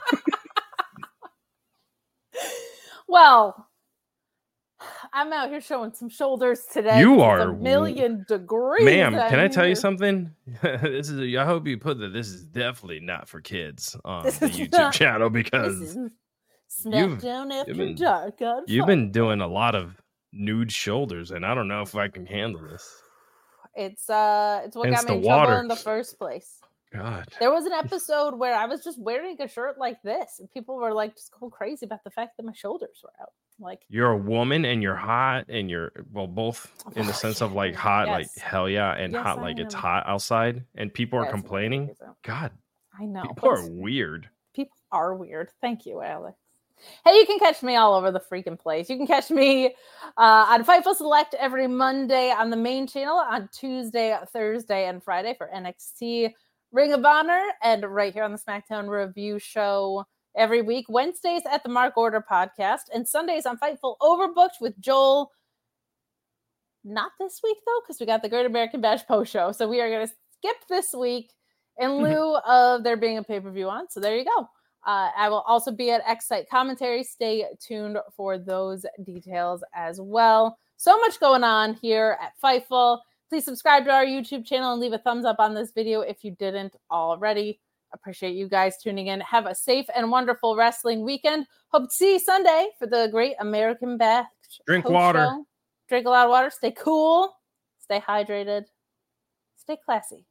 Well, I'm out here showing some shoulders today. You are a million degrees. Ma'am, can I tell you something? I hope you put that this is definitely not for kids on the YouTube channel, because SmackDown After Dark. You've been doing a lot of nude shoulders, and I don't know if I can handle this. It's what got me in trouble in the first place. God. There was an episode where I was just wearing a shirt like this, and people were like just going crazy about the fact that my shoulders were out. Like, you're a woman and you're hot, and you're both in the sense of like hot, yes. Like hell yeah, and yes, hot like it's hot outside, and people are complaining. God, I know people are weird. People are weird. Thank you, Alex. Hey, you can catch me all over the freaking place. You can catch me on Fightful Select every Monday on the main channel, on Tuesday, Thursday, and Friday for NXT, Ring of Honor, and right here on the SmackDown Review Show every week. Wednesdays at the Mark Order Podcast, and Sundays on Fightful Overbooked with Joel. Not this week, though, because we got the Great American Bash post show. So we are going to skip this week in lieu of there being a pay-per-view on. So there you go. I will also be at X-Site Commentary. Stay tuned for those details as well. So much going on here at Fightful. Please subscribe to our YouTube channel and leave a thumbs up on this video if you didn't already. Appreciate you guys tuning in. Have a safe and wonderful wrestling weekend. Hope to see you Sunday for the Great American Bash. Drink water. Show. Drink a lot of water. Stay cool. Stay hydrated. Stay classy.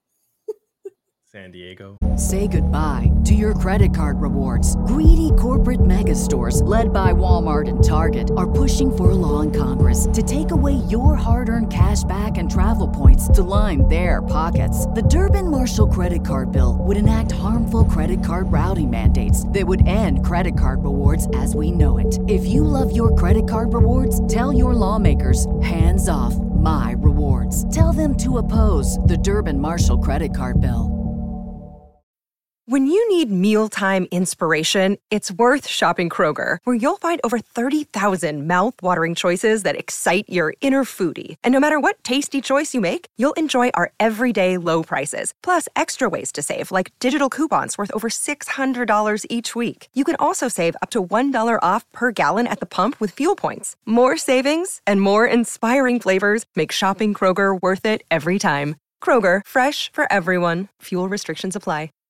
San Diego. Say goodbye to your credit card rewards. Greedy corporate mega stores, led by Walmart and Target, are pushing for a law in Congress to take away your hard-earned cash back and travel points to line their pockets. The Durbin-Marshall credit card bill would enact harmful credit card routing mandates that would end credit card rewards as we know it. If you love your credit card rewards, tell your lawmakers, hands off my rewards. Tell them to oppose the Durbin-Marshall credit card bill. When you need mealtime inspiration, it's worth shopping Kroger, where you'll find over 30,000 mouth-watering choices that excite your inner foodie. And no matter what tasty choice you make, you'll enjoy our everyday low prices, plus extra ways to save, like digital coupons worth over $600 each week. You can also save up to $1 off per gallon at the pump with fuel points. More savings and more inspiring flavors make shopping Kroger worth it every time. Kroger, fresh for everyone. Fuel restrictions apply.